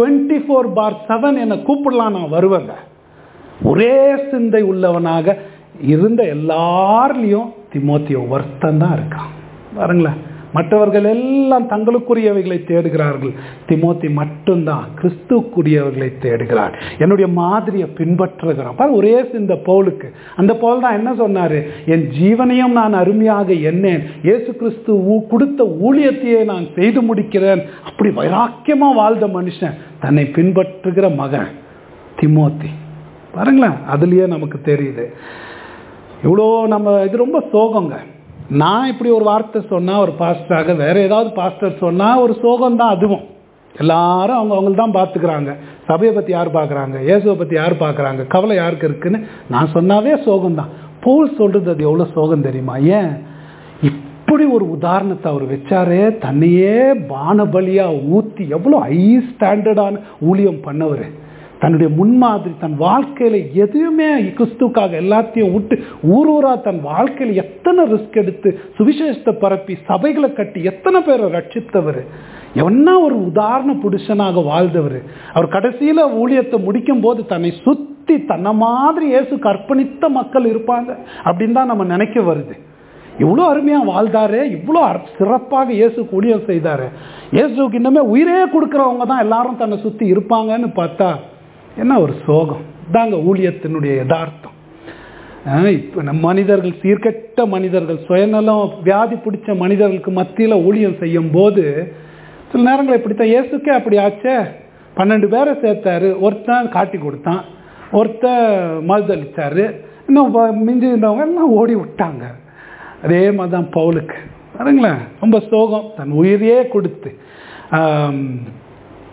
24/7 என்னை கூப்பிடலாம், நான் வருவேங்க. ஒரே சிந்தை உள்ளவனாக இருந்த எல்லார்லையும் திமோத்தியோ ஒருத்தன் தான் இருக்கான். பாருங்களேன், மற்றவர்கள் எல்லாம் தங்களுக்குரியவைகளை தேடுகிறார்கள், திமோத்தி மட்டும்தான் கிறிஸ்துக்குரியவர்களை தேடுகிறார். என்னுடைய மாதிரியை பின்பற்றுகிறான். பாரு, ஒரே சிந்த பவுலுக்கு. அந்த பவுல் தான் என்ன சொன்னாரு, என் ஜீவனையும் நான் அருமையாக எண்ணேன், இயேசு கிறிஸ்து கொடுத்த ஊழியத்தையே நான் செய்து முடிக்கிறேன். அப்படி வைராக்கியமா வாழ்ந்த மனுஷன், தன்னை பின்பற்றுகிற மகன் திமோத்தி. பாருங்களேன், அதுலயே நமக்கு தெரியுது. இவ்வளோ நம்ம இது ரொம்ப சோகங்க. நான் இப்படி ஒரு வார்த்தை சொன்னா ஒரு பாஸ்டராக, வேற ஏதாவது பாஸ்டர் சொன்னா ஒரு சோகம் தான். அதுவும் எல்லாரும் அவங்க தான் பார்த்துக்கிறாங்க. சபையை பத்தி யார் பார்க்குறாங்க, இயேசுவை பத்தி யார் பார்க்குறாங்க, கவலை யாருக்கு இருக்குன்னு நான் சொன்னாவே சோகம் தான். பவுல் சொல்றது அது எவ்வளோ சோகம் தெரியுமா? ஏன் இப்படி ஒரு உதாரணத்தை அவர் வச்சாரே, தன்னையே பானபலியா ஊத்தி எவ்வளோ ஹை ஸ்டாண்டர்டான ஊழியம் பண்ணவர். தன்னுடைய முன்மாதிரி, தன் வாழ்க்கையில எதுவுமே கிறிஸ்துக்காக எல்லாத்தையும் விட்டு ஊர் ஊரா தன் வாழ்க்கையில எத்தனை ரிஸ்க் எடுத்து சுவிசேஷத்தை பரப்பி சபைகளை கட்டி எத்தனை பேரை ரட்சித்தவர், என்ன ஒரு உதாரண புருஷனாக வாழ்ந்தவர். அவர் கடைசியில ஊழியத்தை முடிக்கும் போது தன்னை சுத்தி தன்னை மாதிரி இயேசுக்கு அர்ப்பணித்த மக்கள் இருப்பாங்க அப்படின்னு தான் நம்ம நினைக்க வருது. இவ்வளோ அருமையா வாழ்ந்தாரு, இவ்வளோ சிறப்பாக இயேசுக்கு ஊழியம் செய்தாரு. இயேசுக்கு இன்னுமே உயிரே கொடுக்குறவங்க தான் எல்லாரும் தன்னை சுத்தி இருப்பாங்கன்னு பார்த்தா என்ன ஒரு சோகம் தாங்க ஊழியத்தினுடைய யதார்த்தம். இப்போ நம்ம மனிதர்கள், சீர்கெட்ட மனிதர்கள், சுயநலம் வியாதி பிடிச்ச மனிதர்களுக்கு மத்தியில் ஊழியம் செய்யும் போது சில நேரங்கள் இப்படித்தான். இயேசுக்கே அப்படி ஆச்சே. 12 பேரை சேர்த்தாரு, ஒருத்தன் காட்டி கொடுத்தான், ஒருத்தன் மறுதளிச்சாரு, இன்னும் மிஞ்சி இருந்தவங்க எல்லாம் ஓடி விட்டாங்க. அதே மாதிரி தான் பவுலுக்கு. பாருங்களேன், ரொம்ப சோகம். தன் உயிரையே கொடுத்து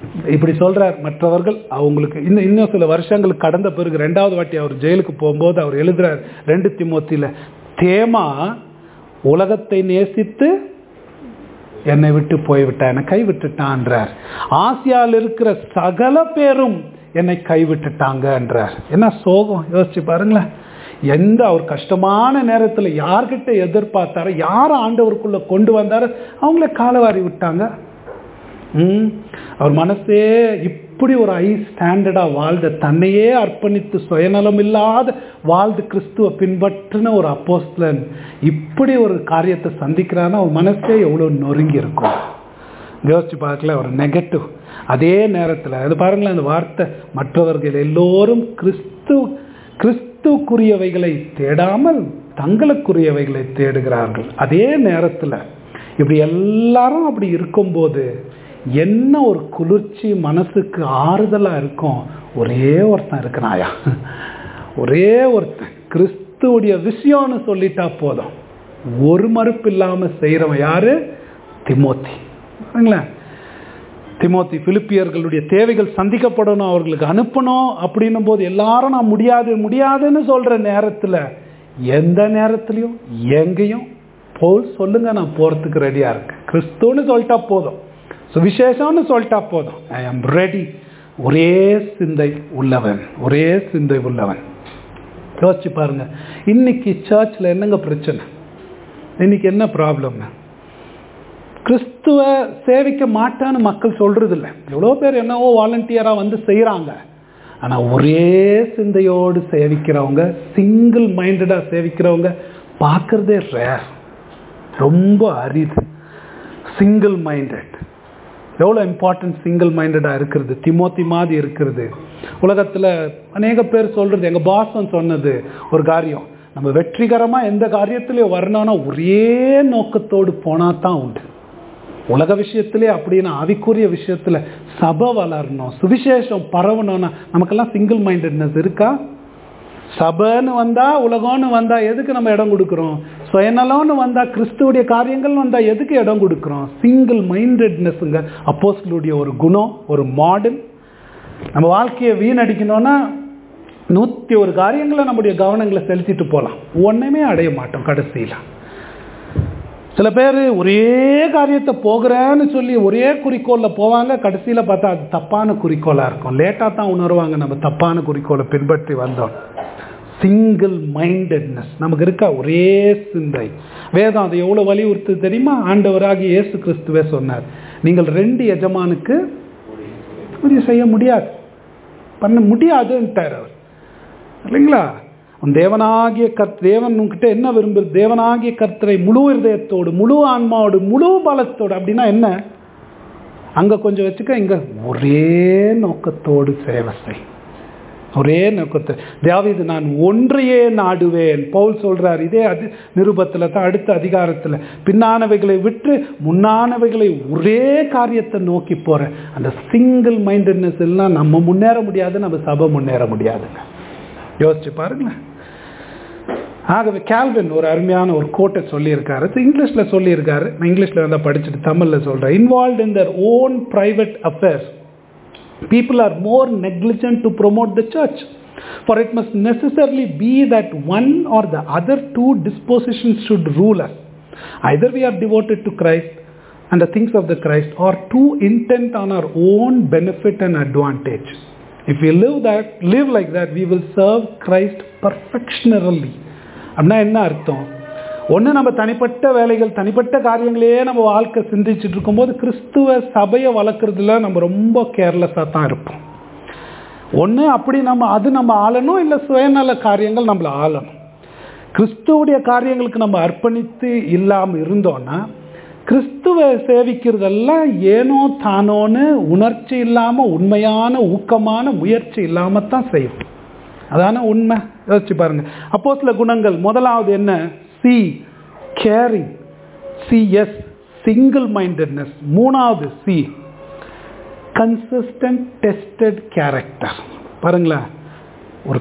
இப்படி சொல்றார். மற்றவர்கள் அவங்களுக்கு இன்னும் சில வருஷங்களுக்கு கடந்த பிறகு 2வது வாட்டி அவர் ஜெயிலுக்கு போகும்போது அவர் எழுதுறார் 2 தீமோத்தியில, தேமா உலகத்தை நேசித்து என்னை விட்டு போய்விட்டான், என்னை கைவிட்டுட்டான்றார். ஆசியாவில் இருக்கிற சகல பேரும் என்னை கைவிட்டுட்டாங்க என்றார். என்ன சோகம் யோசிச்சு பாருங்களேன். எந்த அவர் கஷ்டமான நேரத்தில் யார்கிட்ட எதிர்பார்த்தாரோ, யார் ஆண்டவருக்குள்ள கொண்டு வந்தாரோ அவங்கள காலவாரி விட்டாங்க. அவர் மனசே இப்படி ஒரு ஹை ஸ்டாண்டர்டா வாழ்ந்த, தன்னையே அர்ப்பணித்து சுயநலம் இல்லாத வாழ்ந்து கிறிஸ்துவ பின்பற்றின ஒரு அப்போஸ்தலன் இப்படி ஒரு காரியத்தை சந்திக்கிறான்னா அவர் மனசே எவ்வளவு நொறுங்கி இருக்கும் யோசிச்சு பார்க்கல. ஒரு நெகட்டிவ். அதே நேரத்தில் அது பாருங்களேன், அந்த வார்த்தை, மற்றவர்கள் எல்லோரும் கிறிஸ்துக்குரியவைகளை தேடாமல் தங்களுக்குரியவைகளை தேடுகிறார்கள். அதே நேரத்தில் இப்படி எல்லாரும் அப்படி இருக்கும்போது என்ன ஒரு குளிர்ச்சி, மனசுக்கு ஆறுதலா இருக்கும். ஒரே ஒருத்தன் இருக்கிறாயா, ஒரே ஒருத்தன் கிறிஸ்துவுடைய விஷயம்னு சொல்லிட்டா போதும், ஒரு மறுப்பு இல்லாம செய்யறவன் யாரு? திமோத்தி. திமோத்தி பிலிப்பியர்களுடைய தேவைகள் சந்திக்கப்படணும், அவர்களுக்கு அனுப்பணும் அப்படின்னும் போது எல்லாரும் நான் முடியாதுன்னு சொல்ற நேரத்துல எந்த நேரத்திலையும் எங்கேயும் பவுல் சொல்லுங்க, நான் போறதுக்கு ரெடியா இருக்கேன், கிறிஸ்துன்னு சொல்லிட்டா போதும், சுவிசேஷம்னு சொல்லிட்டா போதும், ஐ ஆம் ரெடி. ஒரே சிந்தை உள்ளவன், ஒரே சிந்தை உள்ளவன். யோசிச்சு பாருங்க, இன்னைக்கு சர்ச்ல என்னங்க பிரச்சனை? இன்னைக்கு என்ன ப்ராப்ளம்? கிறிஸ்துவ சேவிக்க மாட்டான்னு மக்கள் சொல்றது இல்லை. எவ்வளோ பேர் என்னவோ வாலண்டியரா வந்து செய்யறாங்க. ஆனா ஒரே சிந்தையோடு சேவிக்கிறவங்க, சிங்கிள் மைண்டடா சேவிக்கிறவங்க பார்க்கறதே ரேர், ரொம்ப அரிது. சிங்கிள் மைண்டட் எவ்வளோ இம்பார்ட்டன்ட் சிங்கிள் மைண்டடாக இருக்கிறது, திமோத்தி மாதிரி இருக்கிறது. உலகத்தில் அநேக பேர் சொல்கிறது, எங்கள் பாசம் சொன்னது ஒரு காரியம், நம்ம வெற்றிகரமாக எந்த காரியத்திலையும் வரணும்னா ஒரே நோக்கத்தோடு போனால் தான் உண்டு. உலக விஷயத்திலே அப்படின்னா ஆவிக்குரிய விஷயத்தில் சபை வளரணும், சுவிசேஷம் பரவணும்னா நமக்கெல்லாம் சிங்கிள் மைண்டட்னஸ் இருக்கா? சபைன்னு வந்தா, உலகம்னு வந்தா எதுக்கு நம்ம இடம் கொடுக்குறோம்? சுயநலம்னு வந்தா, கிறிஸ்துவுடைய காரியங்கள் வந்தா எதுக்கு இடம் கொடுக்குறோம்? சிங்கிள் மைண்டட்னஸ்ங்க அப்போஸ்தலருடைய ஒரு குணம், ஒரு மாடல். நம்ம வாழ்க்கையை வீணடிக்கணும்னா 101 காரியங்களை நம்முடைய கவனங்களை செலுத்திட்டு போகலாம், ஒன்றுமே அடைய மாட்டோம் கடைசியில். சில பேர் ஒரே காரியத்தை போகிறேன்னு சொல்லி ஒரே குறிக்கோளில் போவாங்க, கடைசியில் பார்த்தா அது தப்பான குறிக்கோளாக இருக்கும். லேட்டாக தான் உணர்வாங்க நம்ம தப்பான குறிக்கோளை பின்பற்றி வந்தோம். சிங்கிள் மைண்டட்னஸ் நமக்கு இருக்கா? ஒரே சிந்தை. வேதம் அதை எவ்வளோ வலியுறுத்து தெரியுமா? ஆண்டவராகிய இயேசு கிறிஸ்துவே சொன்னார், நீங்கள் 2 எஜமானுக்கு செய்ய முடியாது, பண்ண முடியாதுன்ட்டார் அவர், இல்லைங்களா? தேவனாகிய தேவன் உங்ககிட்ட என்ன விரும்புறது? தேவனாகிய கர்த்தரை முழு இருதயத்தோடு, முழு ஆன்மாவோடு, முழு பலத்தோடு. அப்படின்னா என்ன? அங்க கொஞ்சம் வச்சுக்க, இங்க ஒரே நோக்கத்தோடு சேவை செய், ஒரே நோக்கத்தை. தாவீது நான் ஒன்றையே நாடுவேன் பவுல் சொல்றார். இதே நிருபத்துல தான் அடுத்த அதிகாரத்துல, பின்னானவைகளை விட்டு முன்னானவைகளை ஒரே காரியத்தை நோக்கி போற அந்த சிங்கிள் மைண்டட்னஸ் எல்லாம் நம்ம முன்னேற முடியாது, நம்ம சபை முன்னேற முடியாதுங்க. யோசிச்சு பாருங்களேன். ஆகவே கால்வின் ஒரு அருமையான ஒரு கோட்டை சொல்லியிருக்காரு, இங்கிலீஷ்ல சொல்லியிருக்காரு, நான் இங்கிலீஷ்ல வந்து படிச்சுட்டு தமிழ்ல சொல்றேன். Involved in their own private affairs, people are more negligent to promote the church, for it must necessarily be that one or the other two dispositions should rule us. Either we are devoted to Christ and the things of the Christ, or too intent on our own benefit and advantage. If we live like that, we will serve Christ perfectionally. அப்படின்னா என்ன அர்த்தம்? ஒன்று, நம்ம தனிப்பட்ட வேலைகள், தனிப்பட்ட காரியங்களையே நம்ம வாழ்க்கை சிந்திச்சுட்டு இருக்கும்போது கிறிஸ்துவ சபையை வளர்க்குறதுல நம்ம ரொம்ப கேர்லெஸ்ஸாக தான் இருப்போம். ஒன்று அப்படி நம்ம ஆளணும், இல்லை சுயநல காரியங்கள் நம்மளை ஆளணும். கிறிஸ்துவுடைய காரியங்களுக்கு நம்ம அர்ப்பணித்து இல்லாமல் இருந்தோன்னா கிறிஸ்துவ சேவிக்கிறதெல்லாம் ஏனோ தானோன்னு உணர்ச்சி இல்லாமல், உண்மையான ஊக்கமான முயற்சி இல்லாமல் தான் செய்யும். அதான உண்மை. யோசிச்சு பாருங்க. அப்போஸ்தல குணங்கள் முதலாவது என்ன? C, caring. CS, single mindedness. மூணாவது சி, கன்சிஸ்டன்ட் டெஸ்டட் கேரக்டர். பாருங்களேன், ஒரு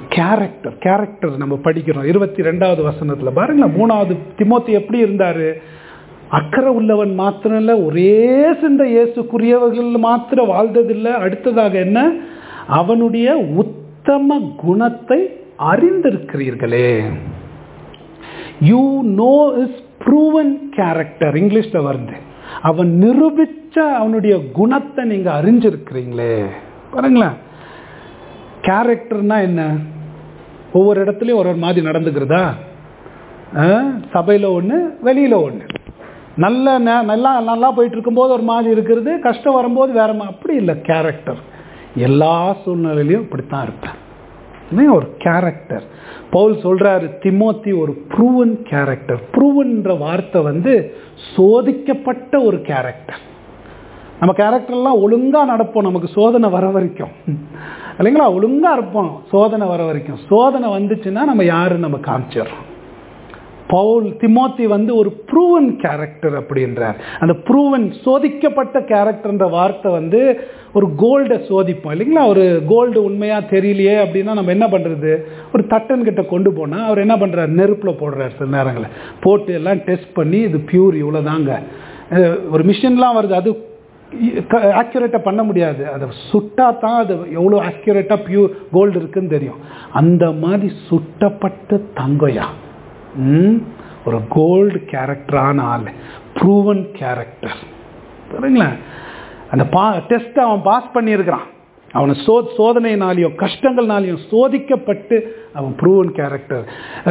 கேரக்டர் நம்ம படிக்கிறோம் 22வது வசனத்துல. பாருங்களேன், 3வது திமோத்தி எப்படி இருந்தாரு? அக்கறை உள்ளவன் மாத்திரம் இல்லை, ஒரே சிந்தை இயேசுக்குரியவர்கள் மாத்திரம் வாழ்ந்ததில்லை. அடுத்ததாக என்ன? அவனுடைய உத்தம குணத்தை அறிந்திருக்கிறீர்களே. You know is proven character, இங்கிலீஷ்ல வருது. அவன் நிரூபிச்ச அவனுடைய குணத்தை நீங்க அறிஞ்சிருக்கிறீங்களே. பாருங்களேன், கேரக்டர்னா என்ன? ஒவ்வொரு இடத்துலையும் ஒரு மாதிரி நடந்துக்கிறதா? சபையில் ஒன்று, வெளியில் ஒன்று. நல்லா போயிட்டு இருக்கும்போது ஒரு மாதிரி இருக்கிறது, கஷ்டம் வரும்போது வேற அப்படி இல்லை. கேரக்டர் எல்லா சூழ்நிலையிலையும் இப்படித்தான் இருப்பேன். ஒரு கேரக்டர். பவுல் சொல்றாரு, திமோத்தி ஒரு ப்ரூவன் கேரக்டர். ப்ரூவன்ற வார்த்தை சோதிக்கப்பட்ட ஒரு கேரக்டர். நம்ம கேரக்டர்லாம் ஒழுங்கா நடப்போம் நமக்கு சோதனை வர வரைக்கும், இல்லைங்களா? ஒழுங்கா இருப்போம் சோதனை வர வரைக்கும். சோதனை வந்துச்சுன்னா நம்ம யாருன்னு நம்ம காமிச்சிடறோம். பவுல் திமோத்தி ஒரு ப்ரூவன் கேரக்டர் அப்படின்றார். அந்த ப்ரூவன் சோதிக்கப்பட்ட கேரக்டர்ன்ற வார்த்தை ஒரு கோல்டை சோதிப்போம், இல்லைங்களா? ஒரு கோல்டு உண்மையா தெரியலையே அப்படின்னா நம்ம என்ன பண்றது? ஒரு தட்டன் கிட்ட கொண்டு போனா அவர் என்ன பண்றாரு? நெருப்புல போடுறாரு. சில நேரங்களில் போட்டு எல்லாம் டெஸ்ட் பண்ணி இது பியூர் இவ்வளவுதாங்க. ஒரு மிஷின்லாம் வருது, அது ஆக்யூரேட்டா பண்ண முடியாது. அதை சுட்டா தான் அது எவ்வளோ ஆக்யூரேட்டா பியூர் கோல்டு இருக்குன்னு தெரியும். அந்த மாதிரி சுட்டப்பட்ட தங்கையா ஒரு கோல்டு கேரக்டரான ஆள், ப்ரூவன் கேரக்டர். சரிங்களேன்? அந்த டெஸ்ட் அவன் பாஸ் பண்ணியிருக்கிறான். அவனை சோதனையினாலையும் கஷ்டங்கள்னாலையும் சோதிக்கப்பட்டு அவன் ப்ரூவன் கேரக்டர்.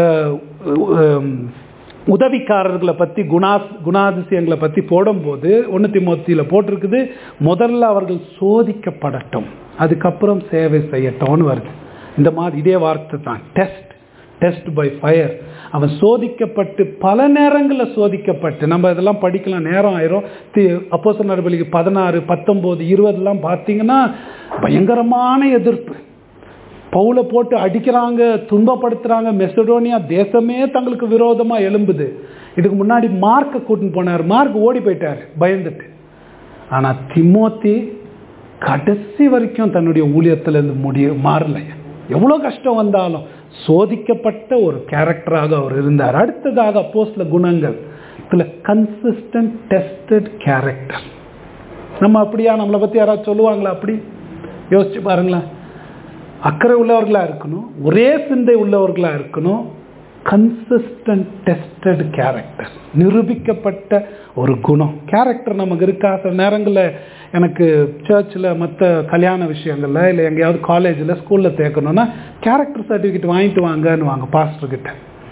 உதவிக்காரர்களை பற்றி குணாதிசயங்களை பற்றி போடும்போது 1 தீமோத்தியில் போட்டிருக்குது, முதல்ல அவர்கள் சோதிக்கப்படட்டும், அதுக்கப்புறம் சேவை செய்யட்டும்னு வருது. இந்த மாதிரி இதே வார்த்தை தான், டெஸ்ட் பை ஃபயர். அவன் சோதிக்கப்பட்டு பல நேரங்களில் சோதிக்கப்பட்டு, நம்ம இதெல்லாம் படிக்கலாம், நேரம் ஆயிரும். அப்போஸ்தலர் நடவடிக்கை 16, 19, 20 பார்த்தீங்கன்னா பயங்கரமான எதிர்ப்பு. பவுலை போட்டு அடிக்கிறாங்க, துன்பப்படுத்துறாங்க. மெசடோனியா தேசமே தங்களுக்கு விரோதமா எழும்புது. இதுக்கு முன்னாடி மார்க்கை கூட்டின்னு போனார், மார்க் ஓடி போயிட்டார் பயந்துட்டு. ஆனா திமோத்தி கடைசி வரைக்கும் தன்னுடைய ஊழியத்துல இருந்து மாறல. எவ்வளவு கஷ்டம் வந்தாலும் சோதிக்கப்பட்ட ஒரு கேரக்டராக அவர் இருந்தார். அடுத்ததாக அப்போஸ்தல குணங்கள், கன்சிஸ்டன்ட் டெஸ்டட் கேரக்டர். நம்ம அப்படியா? நம்மளை பத்தி யாராவது சொல்லுவாங்களா? அப்படி யோசிச்சு பாருங்களேன். அக்கறை உள்ளவர்களா இருக்கணும், ஒரே சிந்தை உள்ளவர்களா இருக்கணும், கன்சிஸ்டன்ட் டெஸ்டட் கேரக்டர், நிரூபிக்கப்பட்ட ஒரு குணம். கேரக்டர் நமக்கு இருக்கா? சில நேரங்களில் எனக்கு சர்ச்சில் மற்ற கல்யாண விஷயங்கள்ல இல்லை எங்கேயாவது காலேஜில் ஸ்கூலில் சேர்க்கணும்னா கேரக்டர் சர்டிஃபிகேட் வாங்கிட்டு வாங்கன்னு வாங்க பாஸ்டர்கிட்ட.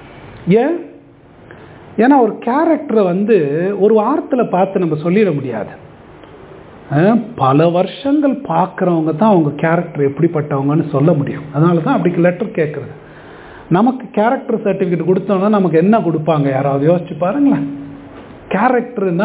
ஏன்னா ஒரு கேரக்டரை ஒரு வாரத்தில் பார்த்து நம்ம சொல்லிட முடியாது. பல வருஷங்கள் பார்க்குறவங்க தான் அவங்க கேரக்டர் எப்படிப்பட்டவங்கன்னு சொல்ல முடியும். அதனால தான் அப்படி லெட்டர் கேட்குறது. நமக்கு கேரக்டர் சர்டிஃபிகேட் கொடுத்தோம்னா நமக்கு என்ன கொடுப்பாங்க? யாராவது யோசிச்சு பாருங்களேன். கேரக்டர்னா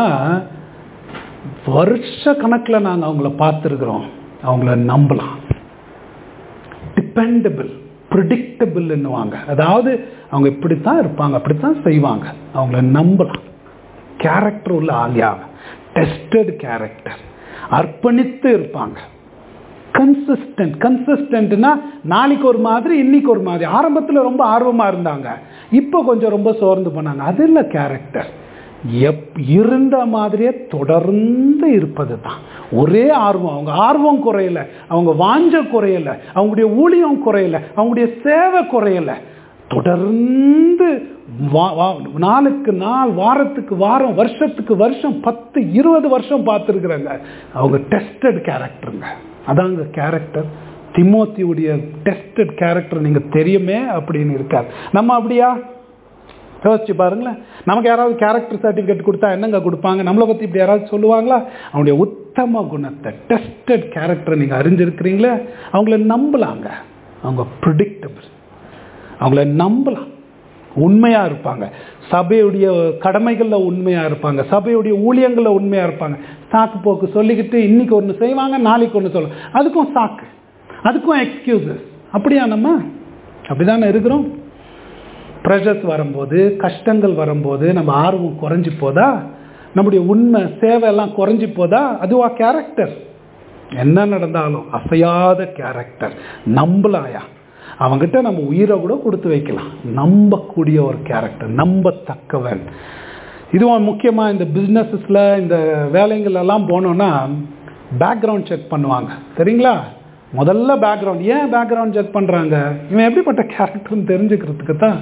வருஷ கணக்கில் நாங்கள் அவங்கள பார்த்துருக்குறோம், அவங்கள நம்பலாம். டிபெண்டபிள், ப்ரிடிக்டபிள்னுவாங்க. அதாவது அவங்க இப்படித்தான் இருப்பாங்க, அப்படித்தான் செய்வாங்க, அவங்கள நம்பலாம். கேரக்டர் உள்ள ஆளியாக டெஸ்டட் கேரக்டர், அர்ப்பணித்து இருப்பாங்க. கன்சிஸ்டன்ட்னா நாளைக்கு ஒரு மாதிரி இன்னைக்கு ஒரு மாதிரி. ஆரம்பத்தில் ரொம்ப ஆர்வமாக இருந்தாங்க, இப்போ கொஞ்சம் ரொம்ப சோர்ந்து போனாங்க. அது இல்லை கேரக்டர். இருந்த மாதிரியே தொடர்ந்து இருப்பது தான். ஒரே ஆர்வம். அவங்க ஆர்வம் குறையல, அவங்க வாஞ்ச குறையல, அவங்களுடைய ஊழியம் குறையல, அவங்களுடைய சேவை குறையல. தொடர்ந்து நாளுக்கு நாள், வாரத்துக்கு வாரம், வருஷத்துக்கு வருஷம், 10, 20 வருஷம் பார்த்துருக்குறாங்க. அவங்க டெஸ்டட் கேரக்டருங்க. அதாங்க கேரக்டர். திமோத்தியுடைய டெஸ்டட் கேரக்டர் நீங்க தெரியுமே அப்படின்னு இருக்காரு. நம்ம அப்படியா? யோசிச்சு பாருங்களேன். நமக்கு யாராவது கேரக்டர் சர்டிஃபிகேட் கொடுத்தா என்னங்க கொடுப்பாங்க? நம்மளை பற்றி இப்படி யாராவது சொல்லுவாங்களா? அவங்களுடைய உத்தம குணத்தை, டெஸ்டட் கேரக்டரை நீங்கள் அறிஞ்சிருக்கிறீங்களே, அவங்கள நம்பலாங்க. அவங்க ப்ரிடிக்டபிள், அவங்கள நம்பலாம். உண்மையாக இருப்பாங்க, சபையுடைய கடமைகளில் உண்மையாக இருப்பாங்க, சபையுடைய ஊழியங்களில் உண்மையாக இருப்பாங்க. சாக்கு போக்கு சொல்லிக்கிட்டு இன்னைக்கு ஒன்று செய்வாங்க, நாளைக்கு ஒன்று சொல்லுவாங்க. அதுக்கும் சாக்கு, அதுக்கும் எக்ஸ்கியூசஸ். அப்படியா? நம்ம அப்படிதானே இருக்கிறோம். ப்ரெஷர்ஸ் வரும்போது, கஷ்டங்கள் வரும்போது நம்ம ஆர்வம் குறைஞ்சி போதா? நம்முடைய உண்மை சேவை எல்லாம் குறைஞ்சி போதா? அதுவா கேரக்டர்? என்ன நடந்தாலும் அசையாத கேரக்டர். நம்பலாயா? அவங்கிட்ட நம்ம உயிரை கூட கொடுத்து வைக்கலாம். நம்பக்கூடிய ஒரு கேரக்டர், நம்பத்தக்கவன். இதுவும் முக்கியமாக இந்த பிஸ்னஸஸில் இந்த வேலைங்களெல்லாம் போனோன்னா பேக்ரவுண்ட் செக் பண்ணுவாங்க சரிங்களா. முதல்ல பேக்ரவுண்ட், ஏன் பேக்ரவுண்ட் செக் பண்ணுறாங்க, இவன் எப்படிப்பட்ட கேரக்டர்னு தெரிஞ்சுக்கிறதுக்கு தான்.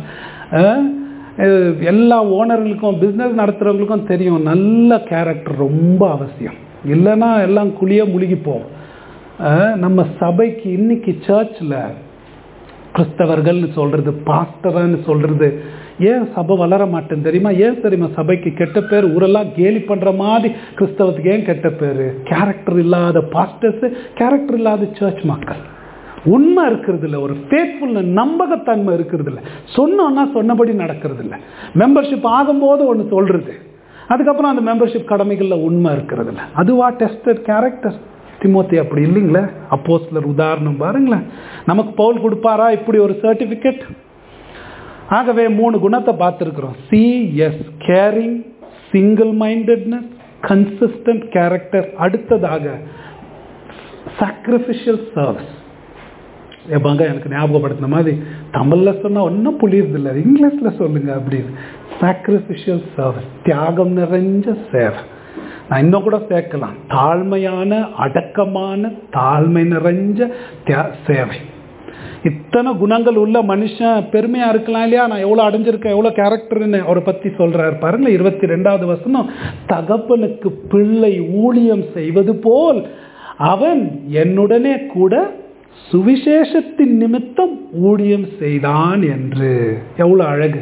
எல்லா ஓனர்களுக்கும் பிஸ்னஸ் நடத்துகிறவங்களுக்கும் தெரியும் நல்ல கேரக்டர் ரொம்ப அவசியம், இல்லைன்னா எல்லாம் குழியே முழுகிப்போம். நம்ம சபைக்கு இன்னைக்கு சர்ச்சில் கிறிஸ்தவர்கள்னு சொல்கிறது, பாஸ்டர்னு சொல்கிறது, ஏன் சபை வளர மாட்டேன்னு தெரியுமா? ஏன் தெரியுமா சபைக்கு கெட்ட பேர்? ஊரெல்லாம் கேலி பண்ணுற மாதிரி கிறிஸ்தவத்துக்கு ஏன் கெட்ட பேர்? கேரக்டர் இல்லாத பாஸ்டர்ஸு, கேரக்டர் இல்லாத சர்ச் மக்கள். உண்மை இருக்கிறது இல்லை, ஒரு ஃபேத்ஃபுல்னஸ் நம்பகத்தன்மை இருக்கிறது இல்லை, சொன்னோன்னா சொன்னபடி நடக்கிறது இல்லை. மெம்பர்ஷிப் ஆகும்போது ஒன்று சொல்கிறது, அதுக்கப்புறம் அந்த மெம்பர்ஷிப் கடமைகளில் உண்மை இருக்கிறது இல்லை. அதுவா டெஸ்டட் கேரக்டர்? திமோத்தி அப்படி இல்லைங்களே. அப்போஸ்தலர் உதாரணம் பாருங்களேன். நமக்கு பவுல் கொடுப்பாரா இப்படி ஒரு சர்டிஃபிகேட்? ஆகவே 3 குணத்தை பார்த்துருக்குறோம். CS caring, single mindedness, consistent character. அடுத்ததாக சாக்ரிஃபிஷியல் சர்வீஸ். ஏப்பாங்க எனக்கு ஞாபகப்படுத்தின மாதிரி தமிழில் சொன்னால் ஒன்றும் புரியுறதில்லை, இங்கிலீஷில் சொல்லுங்க அப்படின்னு. சாக்ரிஃபிஷியல் சர்வீஸ், தியாகம் நிறைஞ்ச சேவை. நான் இன்னும் கூட சேர்க்கலாம், தாழ்மையான அடக்கமான தாழ்மை நிறைஞ்ச சேவை. இத்தனை குணங்கள் உள்ள மனுஷன் பெருமையாக இருக்கலாம் இல்லையா? நான் எவ்வளோ அடைஞ்சிருக்கேன், எவ்வளோ கேரக்டர்னு அவரை பற்றி சொல்கிறார் பாருங்களேன். 22வது வசனம், தகப்பனுக்கு பிள்ளை ஊழியம் செய்வது போல் அவன் என்னுடனே கூட சுவிசேஷத்தின் நிமித்தம் ஊழியம் செய்தான் என்று. எவ்வளோ அழகு!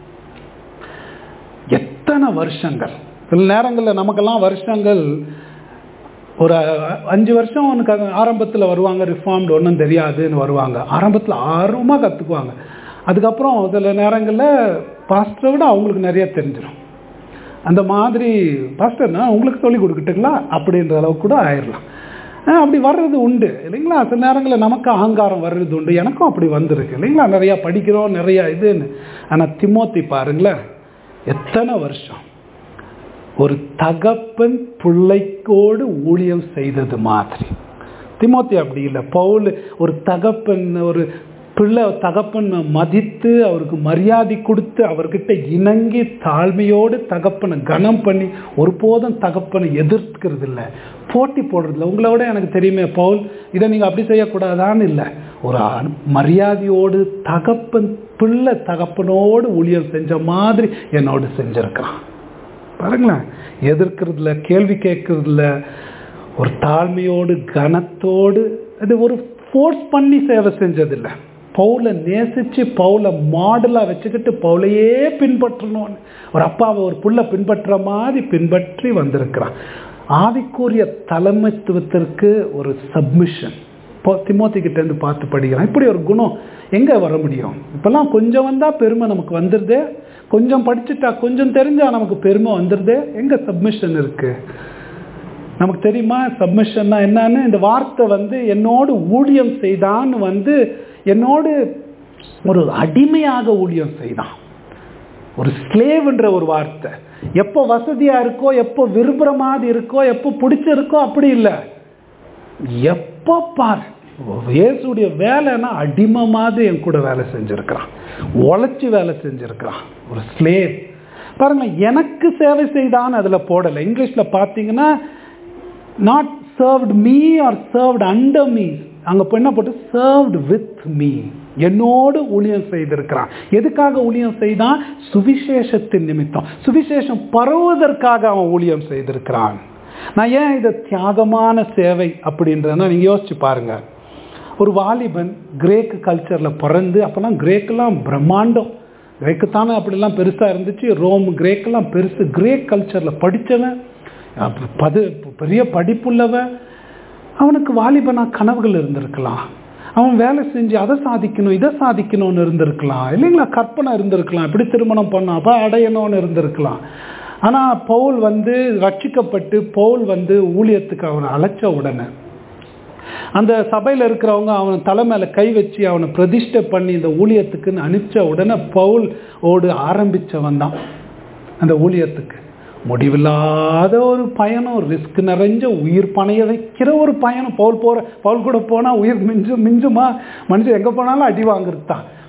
எத்தனை வருஷங்கள்! சில நேரங்களில் நமக்கெல்லாம் வருஷங்கள் ஒரு 5 வருஷம் அவனுக்கு ஆரம்பத்தில் வருவாங்க, ரிஃபார்ம்டு ஒன்றும் தெரியாதுன்னு வருவாங்க, ஆரம்பத்தில் ஆர்வமாக கற்றுக்குவாங்க. அதுக்கப்புறம் சில நேரங்களில் பாஸ்டரை விட அவங்களுக்கு நிறைய தெரிஞ்சிடும். அந்த மாதிரி பாஸ்டர்னா உங்களுக்கு சொல்லிக் கொடுக்கட்டுங்களா அப்படின்ற அளவுக்கு கூட ஆயிடலாம். அப்படி வர்றது உண்டு இல்லைங்களா? சில நேரங்களில் நமக்கு அகங்காரம் வர்றது உண்டு, எனக்கும் அப்படி வந்திருக்கு இல்லைங்களா? நிறையா படிக்கிறோம், நிறையா இதுன்னு. ஆனால் திமோத்தி பாருங்களேன், எத்தனை வருஷம் ஒரு தகப்பன் பிள்ளைக்கோடு ஊழியம் செய்தது மாதிரி. திமோத்தி அப்படி இல்லை. பவுல் ஒரு தகப்பன், ஒரு பிள்ளை தகப்பன் மதித்து அவருக்கு மரியாதை கொடுத்து அவர்கிட்ட இணங்கி தாழ்மையோடு தகப்பனை கனம் பண்ணி ஒருபோதும் தகப்பனை எதிர்க்கிறது இல்லை, போட்டி போடுறதில்ல. உங்களை விட எனக்கு தெரியுமே பவுல், இதை நீங்கள் அப்படி செய்யக்கூடாதான்னு இல்லை, ஒரு மரியாதையோடு தகப்பன் பிள்ளை தகப்பனோடு ஊழியம் செஞ்ச மாதிரி என்னோடு செஞ்சிருக்கிறான் பாருங்களேன். எதிர்க்கிறதுல, கேள்வி கேட்கறதுல, ஒரு தாழ்மையோடு கனத்தோடு, அது ஒரு ஃபோர்ஸ் பண்ணி சேவை செஞ்சதில்லை. பவுலை நேசித்து பவுலை மாடலாக வச்சுக்கிட்டு பவுலையே பின்பற்றணும்னு ஒரு அப்பாவை ஒரு புள்ள பின்பற்ற மாதிரி பின்பற்றி வந்திருக்கிறான். ஆவிக்குரிய தலைமைத்துவத்திற்கு ஒரு சப்மிஷன் திமோத்திக்கிட்டேருந்து பார்த்து படிக்கிறான். இப்படி ஒரு குணம் எங்கே வர முடியும்? இப்போல்லாம் கொஞ்சம் வந்தால் பெருமை நமக்கு வந்துடுது, கொஞ்சம் படிச்சுட்டா கொஞ்சம் தெரிஞ்சா நமக்கு பெருமை வந்துடுது. எங்கே சப்மிஷன் இருக்குது? நமக்கு தெரியுமா சப்மிஷன்னா என்னன்னு? இந்த வார்த்தை என்னோடு ஊழியம் செய்தான்னு என்னோடு ஒரு அடிமையாக ஊழியம் செய்தான். ஒரு ஸ்லேவ்ன்ற ஒரு வார்த்தை. எப்போ வசதியா இருக்கோ, எப்போ விரும்புகிற மாதிரி இருக்கோ, எப்போ பிடிச்சிருக்கோ அப்படி இல்லை. எப்போ பார் இயேசுடைய வேலைன்னா அடிமை மாதிரி என் கூட வேலை செஞ்சிருக்கிறான், உழைச்சி வேலை செஞ்சிருக்கிறான். ஒரு ஸ்லேவ் பாருங்களேன். எனக்கு சேவை செய்தான்னு அதில் போடலை. இங்கிலீஷில் பார்த்தீங்கன்னா not served me or served under me, அங்கே என்ன போட்டு served with me, என்னோடு ஊழியம் செய்திருக்கிறான். எதுக்காக ஊழியம் செய்தான்? சுவிசேஷத்தின் நிமித்தம், சுவிசேஷம் பரவுவதற்காக அவன் ஊழியம் செய்திருக்கிறான். நான் ஏன் இதை தியாகமான சேவை அப்படின்றதுனா, நீங்கள் யோசிச்சு பாருங்க. ஒரு வாலிபன் கிரேக்கு கல்ச்சரில் பிறந்து, அப்போல்லாம் கிரேக்கெல்லாம் பிரம்மாண்டம், கிரேக்கு தானே அப்படிலாம் பெருசாக இருந்துச்சு, ரோம் கிரேக்கெல்லாம் பெருசு. கிரேக் கல்ச்சரில் படித்தவன், பெரிய படிப்புள்ளவன், அவனுக்கு வாலிபனா கனவுகள் இருந்திருக்கலாம், அவன் வேலை செஞ்சு அதை சாதிக்கணும் இதை சாதிக்கணும்னு இருந்திருக்கலாம் இல்லைங்களா? கற்பனை இருந்திருக்கலாம், எப்படி திருமணம் பண்ண அப்போ அடையணும்னு இருந்திருக்கலாம். ஆனால் பவுல் ரட்சிக்கப்பட்டு பவுல் ஊழியத்துக்கு அவனை அழைச்ச உடனே அந்த சபையில் இருக்கிறவங்க அவன் தலை மேலே கை வச்சு அவனை பிரதிஷ்டை பண்ணி இந்த ஊழியத்துக்குன்னு அனுப்பிச்ச உடனே பவுல் ஓடு ஆரம்பித்தவன் தான் அந்த ஊழியத்துக்கு. முடிவில்லாத ஒரு பயணம், ரிஸ்க் நிறைஞ்ச உயிர் பணைய வைக்கிற ஒரு பயணம். பவுல் கூட போனால் உயிர் மிஞ்சுமா? மனுஷன் எங்கே போனாலும் அடி வாங்குறது தான்.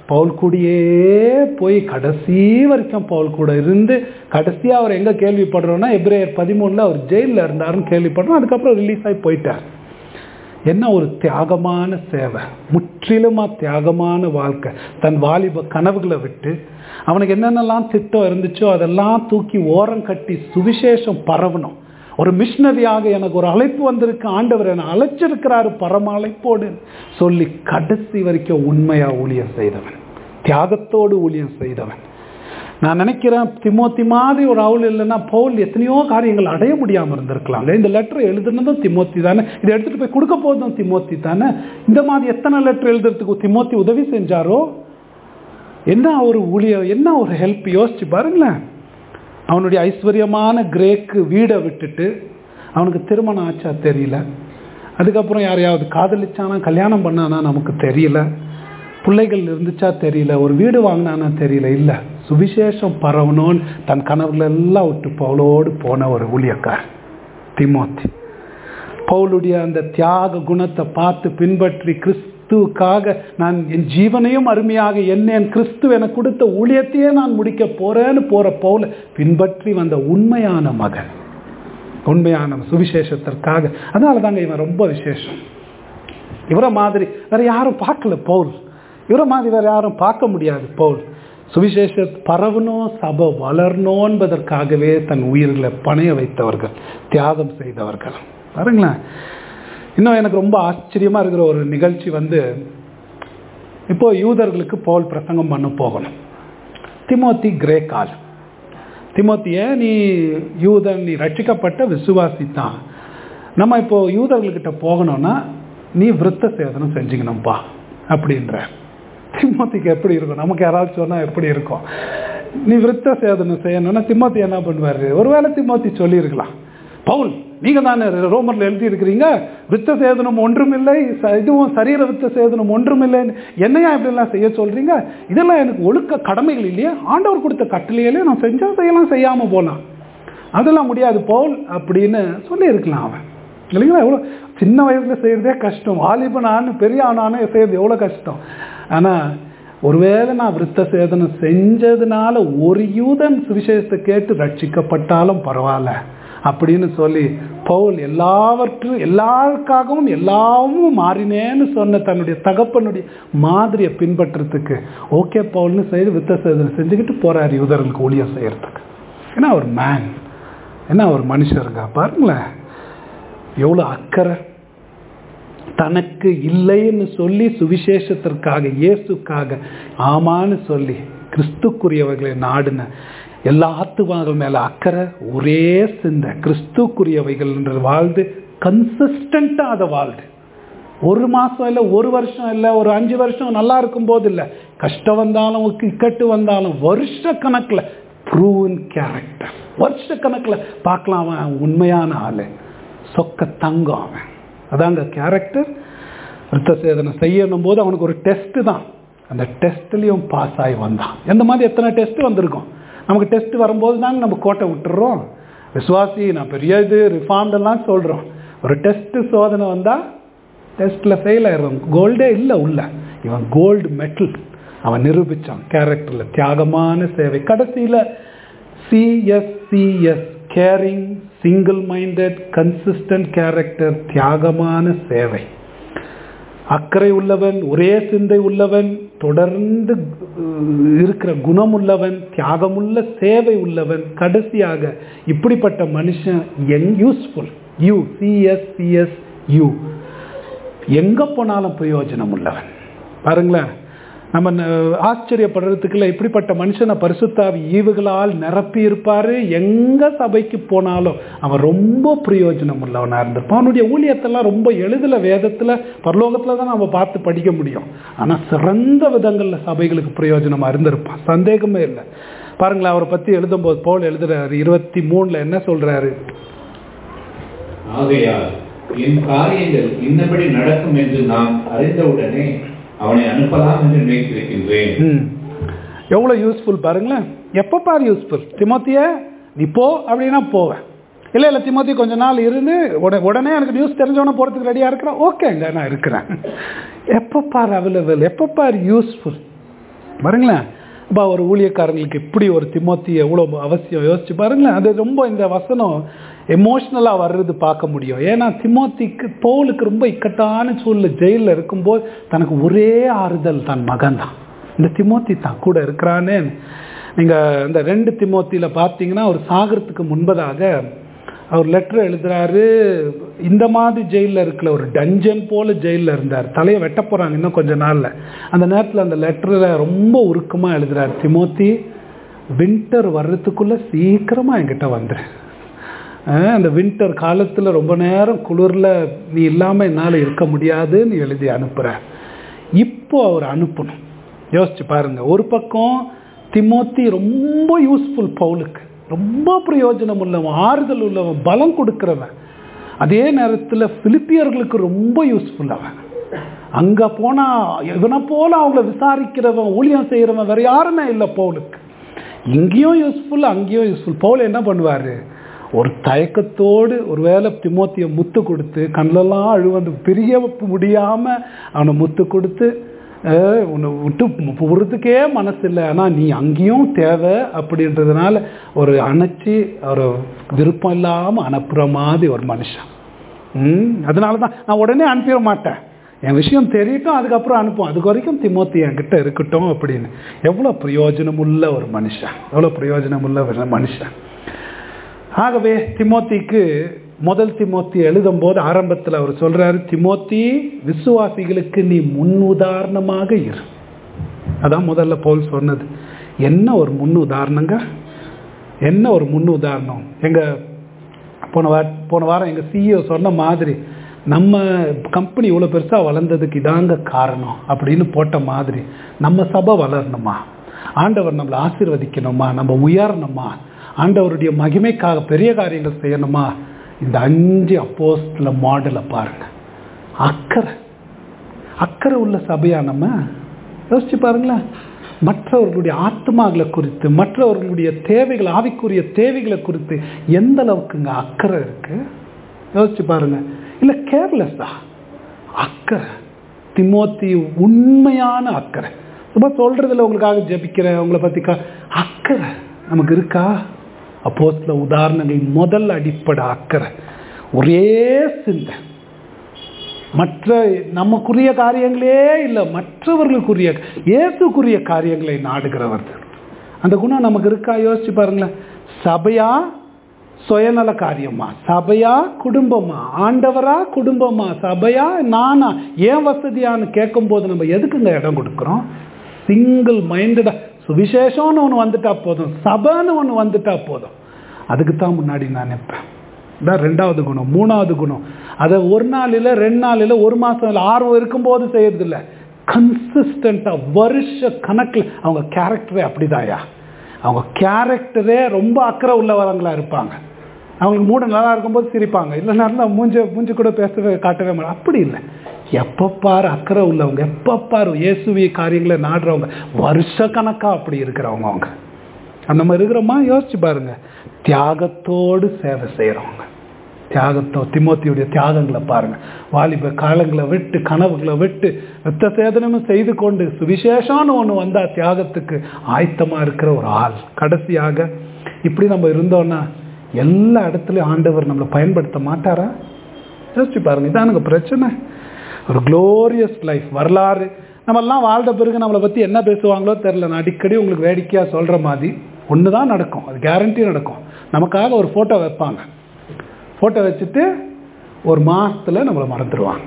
பவுல் கூடயே போய் கடைசி வரைக்கும் பவுல் கூட இருந்து கடைசியாக அவர் எங்கே கேள்விப்படுறோன்னா எபிரேயர் 13 அவர் ஜெயிலில் இருந்தாருன்னு கேள்விப்படுறோம். அதுக்கப்புறம் ரிலீஸ் ஆகி போயிட்டார். என்ன ஒரு தியாகமான சேவை, முற்றிலுமாக தியாகமான வாழ்க்கை. தன் வாலிப கனவுகளை விட்டு அவனுக்கு என்னென்னலாம் திட்டம் இருந்துச்சோ அதெல்லாம் தூக்கி ஓரம் கட்டி சுவிசேஷம் பரவணும். ஒரு மிஷனரியாக எனக்கு ஒரு அழைப்பு வந்திருக்கு, ஆண்டவர் என்னை அழைச்சிருக்கிறாரு பரம அழைப்போடு சொல்லி கடைசி வரைக்கும் உண்மையாக ஊழியம் செய்தவன், தியாகத்தோடு ஊழியம் செய்தவன். நான் நினைக்கிறேன் திமோத்தி மாதிரி ஒரு ஆள் இல்லைன்னா பவுல் எத்தனையோ காரியங்கள் அடைய முடியாமல் இருந்திருக்கலாம். இந்த லெட்டர் எழுதுனதும் திமோத்தி தானே, இதை எடுத்துகிட்டு போய் கொடுக்க போதும் திமோத்தி தானே. இந்த மாதிரி எத்தனை லெட்டர் எழுதுறதுக்கு திமோத்தி உதவி செஞ்சாரோ, என்ன ஒரு ஊழியம், என்ன ஒரு ஹெல்ப் யோசிச்சு பாருங்களேன். அவனுடைய ஐஸ்வர்யமான கிரேக்கு வீடை விட்டுட்டு அவனுக்கு திருமணம் ஆச்சா தெரியல, அதுக்கப்புறம் யாரையாவது காதலிச்சானா கல்யாணம் பண்ணானா நமக்கு தெரியல, பிள்ளைகள் இருந்துச்சா தெரியல, ஒரு வீடு வாங்கினானா தெரியல. இல்லை, சுவிசேஷம் பரவணும்னு தன் கனவுகளை எல்லாம் விட்டு பவுலோடு போன ஒரு ஊழியக்கார் திமோத்தி. பவுலுடைய அந்த தியாக குணத்தை பார்த்து பின்பற்றி கிறிஸ்துவுக்காக நான் என் ஜீவனையும் அருமையாக என் கிறிஸ்து எனக்கு கொடுத்த ஊழியத்தையே நான் முடிக்க போறேன்னு போற பவுலை பின்பற்றி வந்த உண்மையான மகன், உண்மையான சுவிசேஷத்திற்காக. அதனால தாங்க இவன் ரொம்ப விசேஷம். இவரை மாதிரி வேற யாரும் பார்க்கல பவுல், இவரை மாதிரி வேற யாரும் பார்க்க முடியாது. பவுல் சுவிசேஷ பரவணும், சபை வளரணும் என்பதற்காகவே தன் உயிர்களை பணைய வைத்தவர்கள், தியாகம் செய்தவர்கள். பாருங்களேன். இன்னும் எனக்கு ரொம்ப ஆச்சரியமா இருக்கிற ஒரு நிகழ்ச்சி இப்போ யூதர்களுக்கு பவுல் பிரசங்கம் பண்ண போகணும். திமோத்தி கிரேக் ஆள். திமோத்திய நீ யூதன், நீ ரட்சிக்கப்பட்ட விசுவாசி தான். நம்ம இப்போ யூதர்கள்கிட்ட போகணும்னா நீ விருத்த சேதனம் செஞ்சுக்கணும்பா அப்படின்ற. திமோத்திக்கு எப்படி இருக்கும்? நமக்கு யாராவது சொன்னா எப்படி இருக்கும்? நீ விருத்த சேதனம் செய்யணும்னா திமோத்தி என்ன பண்ணுவாரு? ஒருவேளை திமோத்தி சொல்லியிருக்கலாம், பவுல் நீங்க தானே ரோமர்ல எழுதி இருக்கிறீங்க, விருத்த சேதனம் ஒன்றுமில்லை, இதுவும் சரீர விருத்த சேதனம் ஒன்றுமில்லைன்னு என்னையா இப்படிலாம் செய்ய சொல்றீங்க? இதெல்லாம் எனக்கு ஒழுக்க கடமைகள் இல்லையா? ஆண்டவர் கொடுத்த கட்டளையிலே நான் செஞ்சா செய்யலாம், செய்யாம போலாம், அதெல்லாம் முடியாது பவுல் அப்படின்னு சொல்லி இருக்கலாம் அவன், இல்லைங்களா? எவ்வளோ சின்ன வயசுல செய்யறதே கஷ்டம், வாலிபனான்னு பெரிய ஆனானே செய்யறது எவ்வளோ கஷ்டம். ஆனால் ஒருவேளை நான் விருத்த சேதனம் செஞ்சதுனால ஒரு யூதன் சுவிசேஷத்தை கேட்டு ரட்சிக்கப்பட்டாலும் பரவாயில்ல அப்படின்னு சொல்லி பவுல் எல்லாருக்காகவும் எல்லாமும் மாறினேன்னு சொன்ன தன்னுடைய தகப்பனுடைய மாதிரியை பின்பற்றுறதுக்கு ஓகே பவுல்னு செய்து விருத்த சேதனம் செஞ்சுக்கிட்டு போறாரு யூதர்களுக்கு ஊழியம் செய்யறதுக்கு. ஏன்னா ஒரு மேன், ஏன்னா ஒரு மனுஷருங்க பாருங்களேன் எவ்வளோ அக்கறை. தனக்கு இல்லைன்னு சொல்லி சுவிசேஷத்திற்காக இயேசுக்காக ஆமான்னு சொல்லி கிறிஸ்துக்குரியவர்களை நாடுன எல்லா ஆத்துமாக்கள் மேல அக்கறை, ஒரே சிந்தை, கிறிஸ்துக்குரியவைகள் என்று வாழ்ந்து கன்சிஸ்டண்டா அதை வாழ்ந்து, ஒரு மாசம் இல்லை, ஒரு வருஷம் இல்லை, ஒரு 5 வருஷம் நல்லா இருக்கும் போது இல்லை, கஷ்டம் வந்தாலும் இக்கட்டு வந்தாலும் வருஷ கணக்கில் ப்ரூவன் கேரக்டர், வருஷ கணக்கில் பார்க்கலாம் அவன் உண்மையான ஆளு, சொக்க தங்கம் அவன். அதாங்க கேரக்டர். விருத்த சேதனம் செய்யணும் போது அவனுக்கு ஒரு டெஸ்ட் தான், அந்த டெஸ்ட்லையும் பாஸ் ஆகி வந்தான். எந்த மாதிரி எத்தனை டெஸ்ட் வந்திருக்கும். நமக்கு டெஸ்ட் வரும்போது தாங்க நம்ம கோட்டை விட்டுறோம், விசுவாசி நான் பெரிய இது ரிஃபார்ம்டெல்லாம் சொல்கிறோம். ஒரு டெஸ்ட் சோதனை வந்தால் டெஸ்ட்டில் ஃபெயில் ஆயிடுறோம், கோல்டே இல்லை உள்ள. இவன் கோல்டு மெட்டல் அவன் நிரூபித்தான் கேரக்டரில், தியாகமான சேவை. கடைசியில் CSCS, caring, single minded, consistent character, தியாகமான சேவை, அக்கறை உள்ளவன், ஒரே சிந்தை உள்ளவன், தொடர்ந்து இருக்கிற குணம் உள்ளவன், தியாகமுள்ள சேவை உள்ளவன். கடைசியாக இப்படிப்பட்ட மனுஷன் யூஸ்ஃபுல், யூ சிஎஸ்சிஎஸ் யூ, எங்க போனாலும் பிரயோஜனம் உள்ளவன். பாருங்களேன், நம்ம ஆச்சரியப்படுறதுக்குள்ள இப்படிப்பட்ட மனுஷனை பரிசுத்தாவி ஈவுகளால் நிரப்பி இருப்பாரு. எங்க சபைக்கு போனாலும் அவன் ரொம்ப பிரயோஜனம் உள்ளவனா இருந்திருப்பான். அவனுடைய ஊழியத்தெல்லாம் ரொம்ப எளிதில் வேதத்துல பரலோகத்துல தான் நம்ம பார்த்து படிக்க முடியும். ஆனா சிறந்த விதங்கள்ல சபைகளுக்கு பிரயோஜனமா இருந்திருப்பான், சந்தேகமே இல்லை. பாருங்களேன், அவரை பத்தி எழுதும்போது போல் எழுதுறாரு 23 என்ன சொல்றாரு? ஆகையால் என் காரியங்கள் இன்னபடி நடக்கும் என்று நான் அறிந்தவுடனே அவனை அனுப்பலாம் என்று நினைத்திருக்கின்றேன். எவ்வளவு யூஸ்ஃபுல் பாருங்களேன். எப்ப பாரு யூஸ்ஃபுல். திமோத்திய நீ போ அப்படின்னா போவேன், இல்லை இல்லை திமோத்தி கொஞ்ச நாள் இருந்து உடனே எனக்கு நியூஸ் தெரிஞ்சவன போறதுக்கு ரெடியா இருக்கிறேன், ஓகேங்க நான் இருக்கிறேன். எப்ப பாரு அவைலபிள், எப்ப பாரு யூஸ்ஃபுல். பாருங்களேன். அப்போ ஒரு ஊழியக்காரங்களுக்கு இப்படி ஒரு திமோத்தி எவ்வளோ அவசியம் யோசிச்சு பாருங்களேன். அது ரொம்ப இந்த வசனம் எமோஷ்னலாக வர்றது பார்க்க முடியும். ஏன்னா திமோத்திக்கு பவுலுக்கு ரொம்ப இக்கட்டான சூழ்நிலை, ஜெயிலில் இருக்கும்போது தனக்கு ஒரே ஆறுதல் தன் மகன் தான். இந்த திமோத்தி தான் கூட இருக்கிறானே. நீங்கள் இந்த 2 திமோத்தியில் பார்த்தீங்கன்னா அவர் சாகிறதுக்கு முன்பதாக அவர் லெட்டர் எழுதுறாரு. இந்த மாதிரி ஜெயிலில் இருக்கல, ஒரு டஞ்சன் போல ஜெயிலில் இருந்தார். தலையை வெட்ட போகிறாங்க இன்னும் கொஞ்ச நாளில். அந்த நேரத்தில் அந்த லெட்டரில் ரொம்ப உருக்கமாக எழுதுறாரு, திமோத்தி வின்டர் வர்றதுக்குள்ளே சீக்கிரமாக என்கிட்ட வந்துரு. அந்த வின்டர் காலத்தில் ரொம்ப நேரம் குளிரில் நீ இல்லாமல் என்னால் இருக்க முடியாதுன்னு எழுதி அனுப்புகிறார். இப்போ அவர் அனுப்பணும். யோசிச்சு பாருங்க. ஒரு பக்கம் திமோத்தி ரொம்ப யூஸ்ஃபுல், பவுலுக்கு ரொம்ப பிரயோஜனம் உள்ளவன், ஆறுதல் உள்ளவன், பலம் கொடுக்கிறவன். அதே நேரத்தில் பிலிப்பியர்களுக்கு ரொம்ப யூஸ்ஃபுல் அவன். அங்கே போனால் இவனை போல அவங்கள விசாரிக்கிறவன், ஊழியம் செய்கிறவன் வேற யாருமே இல்லை பவுலுக்கு. இங்கேயும் யூஸ்ஃபுல், அங்கேயும் யூஸ்ஃபுல். பவுல் என்ன பண்ணுவார், ஒரு தயக்கத்தோடு ஒருவேளை திமோத்தியை முத்து கொடுத்து, கண்ணெல்லாம் அழுவது பிரிய முடியாமல் அவனை முத்து கொடுத்து, உன்னை விட்டு போகிறதுக்கே மனசு இல்லை, ஆனால் நீ அங்கேயும் தேவை அப்படின்றதுனால ஒரு அணைச்சி ஒரு விருப்பம் இல்லாமல் அனுப்புகிற மாதிரி ஒரு மனுஷன். அதனால தான் நான் உடனே அனுப்பிட மாட்டேன், என் விஷயம் தெரியட்டும் அதுக்கப்புறம் அனுப்புவோம், அதுக்கு வரைக்கும் திமோத்தி என்கிட்ட இருக்கட்டும் அப்படின்னு. எவ்வளோ பிரயோஜனமுள்ள ஒரு மனுஷன், எவ்வளோ பிரயோஜனமுள்ள மனுஷன். ஆகவே திமோத்திக்கு முதல் திமோத்தி எழுதும் போது ஆரம்பத்தில் அவர் சொல்றாரு, திமோத்தி விசுவாசிகளுக்கு நீ முன் உதாரணமாக இரு. அதான் முதல்ல பவுல் சொன்னது. என்ன ஒரு முன் உதாரணங்க, என்ன ஒரு முன் உதாரணம். எங்க போன வாரம் எங்க CEO சொன்ன மாதிரி, நம்ம கம்பெனி இவ்வளோ பெருசாக வளர்ந்ததுக்கு இதாங்க காரணம் அப்படின்னு போட்ட மாதிரி, நம்ம சபை வளரணுமா, ஆண்டவர் நம்மளை ஆசீர்வதிக்கணுமா, நம்ம உயரணுமா, ஆண்டவருடைய மகிமைக்காக பெரிய காரியங்கள் செய்யணுமா, இந்த 5 அப்போஸ்தல மாடலை பாருங்க. அக்கறை உள்ள சபையா நம்ம யோசிச்சு பாருங்களேன். மற்றவர்களுடைய ஆத்மாக்களை குறித்து, மற்றவர்களுடைய தேவைகள், ஆவிக்குரிய தேவைகளை குறித்து எந்த அளவுக்குங்க அக்கறை இருக்கு யோசிச்சு பாருங்க. இல்லை கேர்லெஸ்ஸா அக்கறை. திமோத்தி உண்மையான அக்கறை. ரொம்ப சொல்றதுல உங்களுக்காக ஜெபிக்கிறேன், உங்களை பத்தி அக்கறை நமக்கு இருக்கா? அப்போஸ்தல உதாரணங்கள் முதல் அடிப்படை அக்கறை, ஒரே சிந்தை, மற்ற நமக்குரிய காரியங்களே இல்லை, மற்றவர்களுக்குரிய இயேசுக்குரிய காரியங்களை நாடுகிறவர். அந்த குணம் நமக்கு இருக்கா? யோசிச்சு பாருங்களேன். சபையா சுயநல காரியமா, சபையா குடும்பமா, ஆண்டவரா குடும்பமா, சபையா நானா, ஏன் வசதியான்னு கேட்கும் போது நம்ம எதுக்குங்க இடம் கொடுக்குறோம்? சிங்கிள் மைண்டடா சுவிசேஷம்னு ஒன்று வந்துட்டா போதும், சபைன்னு ஒன்று வந்துட்டா போதும், அதுக்கு தான் முன்னாடி நான் நிற்பேன். இதான் 2வது குணம். 3வது குணம், அதை ஒரு நாள் இல்லை, 2 நாள் இல்லை, 1 மாதம் இல்லை, ஆர்வம் இருக்கும்போது செய்யறது இல்லை, கன்சிஸ்டண்டா வருஷ கணக்கில். அவங்க கேரக்டரே அப்படிதாயா, அவங்க கேரக்டரே ரொம்ப அக்கறை உள்ளவங்களா இருப்பாங்க. அவங்களுக்கு மூட நல்லா இருக்கும்போது சிரிப்பாங்க, இல்லை நேரம் மூஞ்சி கூட பேசவே காட்டவே மாட்டாங்க. அப்படி இல்லை, எப்போ பாரு அக்கறை உள்ளவங்க, எப்போ பாரு இயேசுவிய காரியங்களை நாடுறவங்க, வருஷ கணக்கா அப்படி இருக்கிறவங்க. அவங்க நம்ம இருக்கிறோமா? யோசிச்சு பாருங்க. தியாகத்தோடு சேவை செய்யறவங்க, திமோத்தியுடைய தியாகங்களை பாருங்க. வாலிப காலங்களை விட்டு, கனவுகளை விட்டு, ரத்த சேதனமும் செய்து கொண்டு சுவிசேஷம்னு ஒன்று வந்தா தியாகத்துக்கு ஆயத்தமா இருக்கிற ஒரு ஆள். கடைசியாக இப்படி நம்ம இருந்தோம்னா எல்லா இடத்துலையும் ஆண்டவர் நம்மளை பயன்படுத்த மாட்டாரா? யோசிச்சு பாருங்க. இதானுங்க பிரச்சனை. ஒரு குளோரியஸ் லைஃப் வரலாறு நம்மெல்லாம் வாழ்ந்த பிறகு நம்மளை பற்றி என்ன பேசுவாங்களோ தெரில. நான் அடிக்கடி உங்களுக்கு வேடிக்கையாக சொல்கிற மாதிரி ஒன்று தான் நடக்கும், அது கேரண்டி நடக்கும். நமக்காக ஒரு ஃபோட்டோ வைப்பாங்க, ஃபோட்டோ வச்சுட்டு ஒரு மாதத்தில் நம்மளை மறந்துடுவாங்க.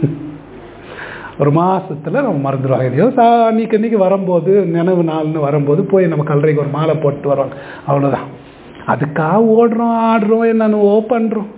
ஒரு மாதத்தில் நம்ம மறந்துடுவாங்க. ஏதோ அன்றைக்கி வரும்போது, நினைவு நாள்னு வரும்போது போய் நம்ம கல்லறைக்கு ஒரு மாலை போட்டு வருவாங்க, அவ்வளோதான். அதுக்காக ஓடுறோம், ஆடுறோம், என்னென்னவோ பண்ணுறோம்.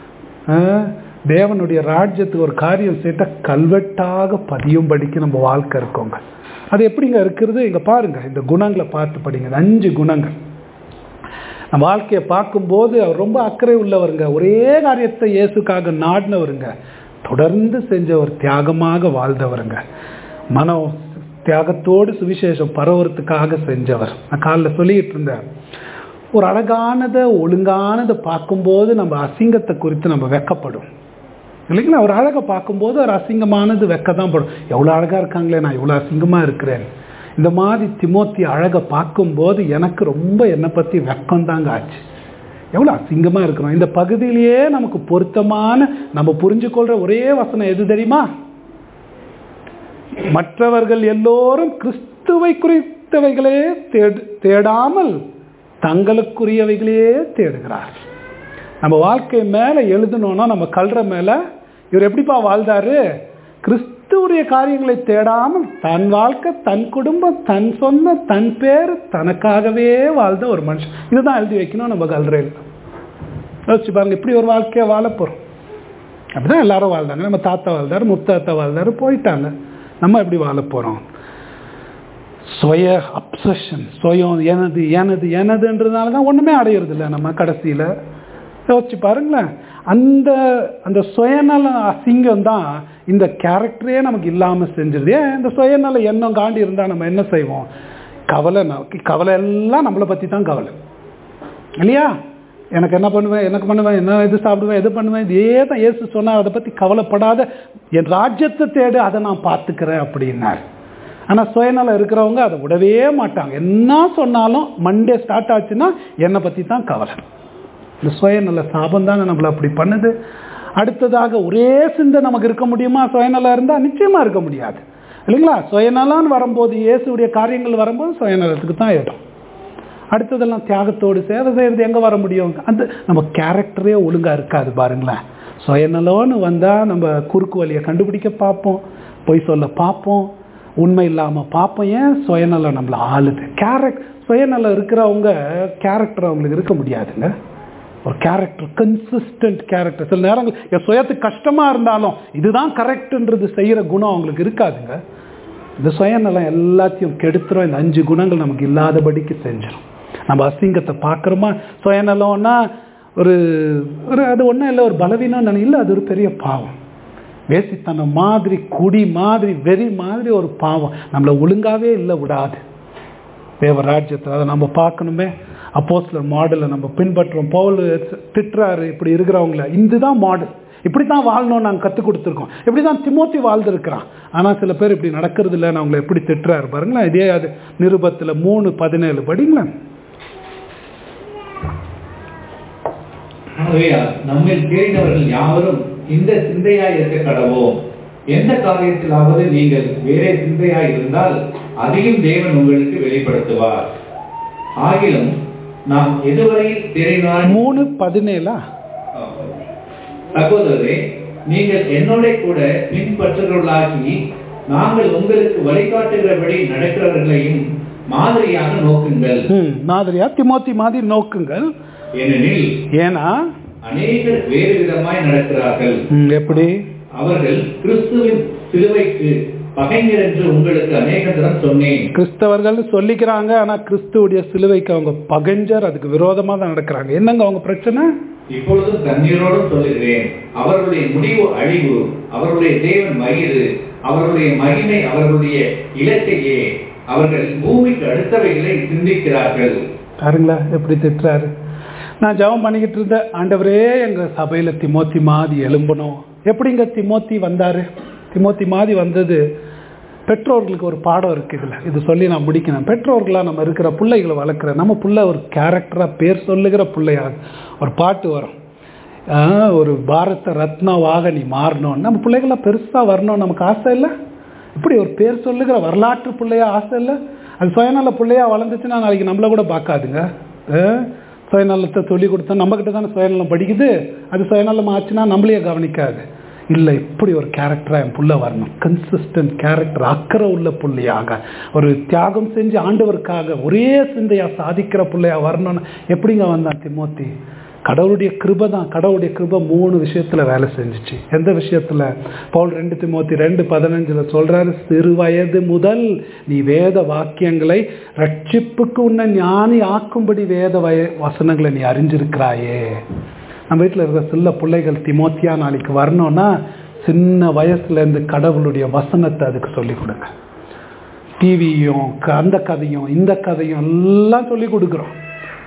தேவனுடைய ராஜ்யத்துக்கு ஒரு காரியம் செய்த கல்வெட்டாக பதியும்படிக்கு நம்ம வாழ்க்கை இருக்கோங்க. அது எப்படிங்க இருக்கிறது? இங்கே பாருங்க, இந்த குணங்களை பார்த்து படிங்க. 5 குணங்கள் நம்ம வாழ்க்கையை பார்க்கும்போது அவர் ரொம்ப அக்கறை உள்ளவருங்க, ஒரே காரியத்தை இயேசுக்காக நாடினவருங்க, தொடர்ந்து செஞ்ச ஒரு தியாகமாக வாழ்ந்தவருங்க, மன தியாகத்தோடு சுவிசேஷம் பரவறதுக்காக செஞ்சவர். நான் காலைல சொல்லிட்டு இருந்தேன், ஒரு அழகானதை ஒழுங்கானதை பார்க்கும்போது நம்ம அசிங்கத்தை குறித்து நம்ம வெக்கப்படும் இல்லைங்களா? ஒரு அழகை பார்க்கும்போது ஒரு அசிங்கமானது வெக்க தான் படும். எவ்வளோ அழகாக இருக்காங்களே, நான் இவ்வளோ அசிங்கமாக இருக்கிறேன். இந்த மாதிரி திமோத்தி அழகை பார்க்கும்போது எனக்கு ரொம்ப என்னை பற்றி வெக்கம்தாங்க ஆச்சு. எவ்வளோ அசிங்கமாக இருக்கிறோம். இந்த பகுதியிலேயே நமக்கு பொருத்தமான நம்ம புரிஞ்சுக்கொள்கிற ஒரே வசனம் எது தெரியுமா? மற்றவர்கள் எல்லோரும் கிறிஸ்துவை குறித்தவைகளே தேடாமல் தங்களுக்குரியவைகளே தேடுகிறார். நம்ம வாழ்க்கை மேலே எழுதணும்னா நம்ம கல்ற மேலே இவர் எப்படிப்பா வாழ்ந்தாரு? கிறிஸ்துவுடைய காரியங்களை தேடாமல் தன் வாழ்க்கை, தன் குடும்பம், தன் சொந்த, தன் பேர், தனக்காகவே வாழ்ந்த ஒரு மனுஷன். இதுதான் எழுதி வைக்கணும் நம்ம கல்றையில். யோசிச்சு பாருங்க, இப்படி ஒரு வாழ்க்கையை வாழ போகிறோம். அப்படிதான் எல்லாரும் வாழ்ந்தாங்க. நம்ம தாத்தா வாழ்ந்தாரு, முத்தாத்தா வாழ்ந்தாரு, போயிட்டாங்க. நம்ம எப்படி வாழ போகிறோம்? சுய அப்சஷன், சுயம், எனது எனது எனதுன்றதுனால தான் ஒன்றுமே அடையிறது இல்லை நம்ம கடைசியில். யோசிச்சு பாருங்களேன், அந்த அந்த சுயநல அசிங்கம் தான் இந்த கேரக்டரே நமக்கு இல்லாமல் செஞ்சிருது. ஏன் இந்த சுயநல எண்ணம் காண்டி இருந்தால் நம்ம என்ன செய்வோம்? கவலை எல்லாம் நம்மளை பற்றி தான் கவலை இல்லையா? எனக்கு என்ன பண்ணுவேன், எனக்கு பண்ணுவேன், என்ன இது சாப்பிடுவேன், எது பண்ணுவேன், இதே தான் இயேசு சொன்னார். அதை பற்றி கவலைப்படாத, என் ராஜ்யத்தை தேடு, அதை நான் பார்த்துக்கிறேன் அப்படின்னார். ஆனால் சுயநலம் இருக்கிறவங்க அதை விடவே மாட்டாங்க. என்ன சொன்னாலும் மண்டே ஸ்டார்ட் ஆச்சுன்னா என்னை பற்றி தான் கவலை. இந்த சுயநல சாபம் தானே நம்மளை அப்படி பண்ணுது. அடுத்ததாக ஒரே சிந்தை நமக்கு இருக்க முடியுமா? சுயநலம் இருந்தால் நிச்சயமாக இருக்க முடியாது இல்லைங்களா? சுயநலம்னு வரும்போது, இயேசுடைய காரியங்கள் வரும்போது சுயநலத்துக்கு தான் இடம். அடுத்ததெல்லாம் தியாகத்தோடு சேவை செய்கிறது எங்கே வர முடியும்? அந்த நம்ம கேரக்டரே ஒழுங்காக இருக்காது பாருங்களேன். சுயநலம்னு வந்தால் நம்ம குறுக்கு வழியை கண்டுபிடிக்க பார்ப்போம், பொய் சொல்ல பார்ப்போம், உண்மை இல்லாமல் பார்ப்போம். ஏன்? சுயநலம் நம்மளை ஆளுது. சுயநலம் இருக்கிறவங்க கேரக்டர் அவங்களுக்கு இருக்க முடியாதுங்க. ஒரு கேரக்டர், கன்சிஸ்டன்ட் கேரக்டர். சில நேரங்கள் என் சுயத்துக்கு கஷ்டமாக இருந்தாலும் இதுதான் கரெக்டுன்றது செய்கிற குணம் அவங்களுக்கு இருக்காதுங்க. இந்த சுயநலம் எல்லாத்தையும் கெடுத்துரும். இந்த 5 குணங்கள் நமக்கு இல்லாதபடிக்கு செஞ்சிடும். நம்ம அசிங்கத்தை பார்க்குறோமா? சுயநலம்னா ஒரு அது ஒன்றும் இல்லை, ஒரு பலவீனம் இல்லை, அது ஒரு பெரிய பாவம். வேசித்தனம் மாதிரி, குடி மாதிரி, வெறி மாதிரி ஒரு பாவம் நம்மளை ஒழுங்காவே இல்லை விடாது தேவராஜ்யத்தில். அதை நம்ம பார்க்கணுமே. அப்போஸ்தலர் மாடலை நம்ம பின்பற்றுறோம். பவுல் திட்டுறாரு இப்படி இருக்கிறவங்கள, இதுதான் மாடல், இப்படி தான் வாழணும்னு நாங்கள் கற்றுக் கொடுத்துருக்கோம், இப்படி தான் திமோத்தி வாழ்ந்துருக்கிறான். ஆனால் சில பேர் இப்படி நடக்கிறது இல்லைன்னு அவங்களை எப்படி திட்டுறாரு பாருங்களேன். இதே அது நிருபத்தில் 3:17 படிங்களேன். நம்மில் தேடினவர்கள் யாவரும் இந்த சிந்தையாய் இருக்க கடவோம். எந்த காரியத்திலாவது நீங்கள் வேறே சிந்தையாய் இருந்தால் அதையும் தேவன் உங்களுக்கு வெளிப்படுத்துவார். ஆகிலும் நாம் எதுவரையில் தேடினால் 3:17 சகோதரரே, நீங்கள் என்னோட கூட பின்பற்றுகிறவர்களாகி நாங்கள் உங்களுக்கு வழிகாட்டுகிறபடி நடக்கிறவர்களையும் மாதிரியாக நோக்குங்கள். மாதிரியா திமோத்தி மாதிரி நோக்குங்கள். ஏன்னா அநேகர் வேறு விதமாய் நடக்கிறார்கள். எப்படி? அவர்கள் கிறிஸ்துவின் சிலுவைக்கு பகைஞர் என்று உங்களுக்கு அநேக தரம் சொன்னேன். கிறிஸ்தவர்கள் சொல்லிக்கிறாங்க, ஆனா கிறிஸ்துவுடைய சிலுவைக்கு அவங்க பகைஞர், அதுக்கு விரோதமா தான் நடக்கிறாங்க. என்னங்க அவங்க பிரச்சனை? இப்பொழுதும் கண்ணீரோடும் சொல்லுகிறேன், அவர்களுடைய முடிவு அழிவு, அவர்களுடைய தேவன் மகிழ்வு, அவர்களுடைய மகிமை அவர்களுடைய இலக்கையே. அவர்கள் பூமிக்கு அடுத்தவைகளை சிந்திக்கிறார்கள். பாருங்களா எப்படி திட்டுறாரு. நான் ஜெபம் பண்ணிக்கிட்டு இருந்த, ஆண்டவரே எங்க சபையில திமோத்தி மாதிரி எழும்பணும். எப்படிங்க திமோத்தி வந்தாரு? திமோத்தி மாதிரி வந்தது, பெற்றோர்களுக்கு ஒரு பாடம் இருக்கு இதுல. இது சொல்லி நான் முடிக்கணும். பெற்றோர்களா நம்ம இருக்கிற பிள்ளைகளை வளர்க்குற நம்ம பிள்ளை ஒரு கேரக்டரா, பேர் சொல்லுகிற பிள்ளையாக ஒரு பாட்டு வரும், ஒரு பாரத ரத்னாவாக நீ மாறணும். நம்ம பிள்ளைகளாம் பெருசா வரணும் நமக்கு ஆசை இல்லை? இப்படி ஒரு பேர் சொல்லுகிற வரலாற்று பிள்ளையா ஆசை இல்லை? அது சுயநல பிள்ளையா வளர்ந்துச்சுன்னா நாளைக்கு நம்மள கூட பார்க்காதுங்க. சுயநலத்தை சொல்லி கொடுத்தா நம்மக்கிட்ட தானே சுயநலம் படிக்குது. அது சுயநலம் ஆச்சுன்னா நம்மளையே கவனிக்காது. இல்லை, இப்படி ஒரு கேரக்டராக என் புள்ள வரணும், கன்சிஸ்டன்ட் கேரக்டர், அக்கறை உள்ள பிள்ளையாக, ஒரு தியாகம் செஞ்சு ஆண்டவருக்காக ஒரே சிந்தையாக சாதிக்கிற பிள்ளையா வரணும்னு எப்படிங்க வந்தான் திமோத்தி? கடவுளுடைய கிருபை தான். கடவுளுடைய கிருபை 3 விஷயத்துல வேலை செஞ்சிச்சு. எந்த விஷயத்துல? பவுல் 2 திமோத்தி 2:15 சொல்றாரு, சிறு வயது முதல் நீ வேத வாக்கியங்களை ரட்சிப்புக்கு உன்னை ஞானி ஆக்கும்படி வேத வசனங்களை நீ அறிஞ்சிருக்கிறாயே. நம்ம வீட்டில் இருக்கிற சில பிள்ளைகள் திமோத்தியா நாளைக்கு வரணும்னா சின்ன வயசுலேருந்து கடவுளுடைய வசனத்தை அதுக்கு சொல்லிக் கொடுங்க. டிவியும் அந்த கதையும் இந்த கதையும் எல்லாம் சொல்லி கொடுக்குறோம்.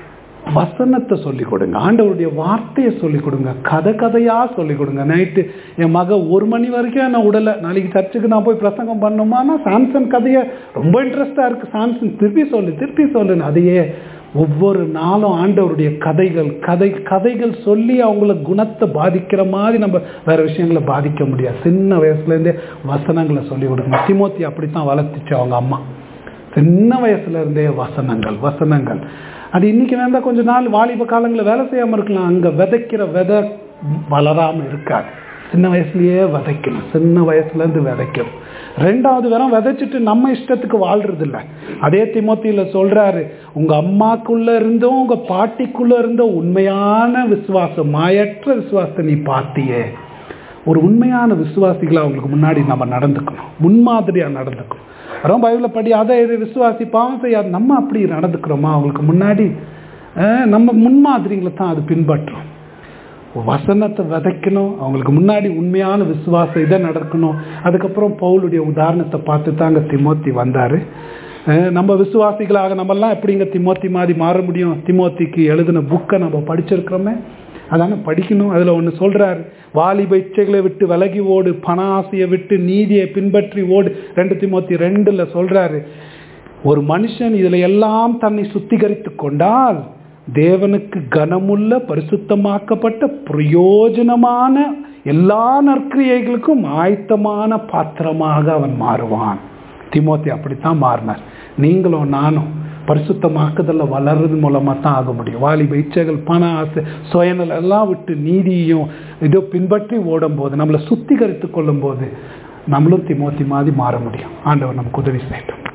வசனத்தை சொல்லிக் கொடுங்க, ஆண்டவருடைய வார்த்தையை சொல்லிக் கொடுங்க, கதையா சொல்லிக் கொடுங்க. நைட்டு என் மக 1 மணி வரைக்கும் என்ன விடலை, நாளைக்கு சர்ச்சுக்கு நான் போய் பிரசங்கம் பண்ணுமானா சாம்சன் கதையை ரொம்ப இன்ட்ரெஸ்டாக இருக்குது, சாம்சன் திருப்பி சொல்லுன்னு அதையே ஒவ்வொரு நாளும் ஆண்டவருடைய கதைகள் சொல்லி அவங்கள குணத்தை பாதிக்கிற மாதிரி நம்ம வேற விஷயங்களை பாதிக்க முடியாது. சின்ன வயசுலேருந்தே வசனங்களை சொல்லி கொடுங்க. திமோத்தி அப்படித்தான் வளர்த்துச்சு அவங்க அம்மா, சின்ன வயசுல இருந்தே வசனங்கள். அது இன்னைக்கு வேண்டாம், கொஞ்ச நாள் வாலிப காலங்களில் வேலை செய்யாமல் இருக்கலாம், அங்கே விதைக்கிற விதை வளராமல் இருக்காது. சின்ன வயசுலயே விதைக்கணும், சின்ன வயசுலேருந்து விதைக்கணும். 2வது வெறும் விதைச்சிட்டு நம்ம இஷ்டத்துக்கு வாழ்றது இல்லை. அதே தீமோத்தியில சொல்றாரு, உங்க அம்மாக்குள்ள இருந்தோம் உங்க பாட்டிக்குள்ள இருந்தோ உண்மையான விசுவாசம், மாயற்ற விசுவாசத்தை நீ பார்த்தியே. ஒரு உண்மையான விசுவாசிகளை அவங்களுக்கு முன்னாடி நம்ம நடந்துக்கணும், முன்மாதிரியா நடந்துக்கணும். ரொம்ப பைபிளை படி அதை விசுவாசி பாவம் செய்யாது, நம்ம அப்படி நடந்துக்கிறோமா அவங்களுக்கு முன்னாடி? நம்ம முன்மாதிரிகளை தான் அது பின்பற்றும். வசனத்தை விதைக்கணும், அவங்களுக்கு முன்னாடி உண்மையான விசுவாசம் இதை நடக்கணும். அதுக்கப்புறம் பவுலுடைய உதாரணத்தை பார்த்து தாங்க திமோத்தி வந்தார். நம்ம விசுவாசிகளாக நம்மெல்லாம் எப்படிங்க திமோத்தி மாதிரி மாற முடியும்? திமோத்திக்கு எழுதின புக்கை நம்ம படிச்சிருக்கிறோமே, அதான படிக்கணும். அதில் ஒன்று சொல்கிறாரு, வாலிப இச்சைகளை விட்டு விலகி ஓடு, பண ஆசையை விட்டு நீதியை பின்பற்றி ஓடு. 2 தீமோத்தி 2 சொல்கிறாரு, ஒரு மனுஷன் இதில் எல்லாம் தன்னை சுத்திகரித்து கொண்டால் தேவனுக்கு கனமுள்ள பரிசுத்தமாக்கப்பட்ட பிரயோஜனமான எல்லா நற்கிரியைகளுக்கும் ஆயத்தமான பாத்திரமாக அவன் மாறுவான். தீமோத்தி அப்படித்தான் மாறினார். நீங்களும் நானும் பரிசுத்தமாக்குதல்ல வளர்றது மூலமாக தான் ஆக முடியும். வாலிப இச்சைகள், பண ஆசை, சுயநலம் எல்லாம் விட்டு நீதியையும் இதோ பின்பற்றி ஓடும் போது, நம்மளை சுத்திகரித்து கொள்ளும் போது நம்மளும் தீமோத்தி மாதிரி மாற முடியும். ஆண்டவர் நமக்கு உதவி செய்யட்டும்.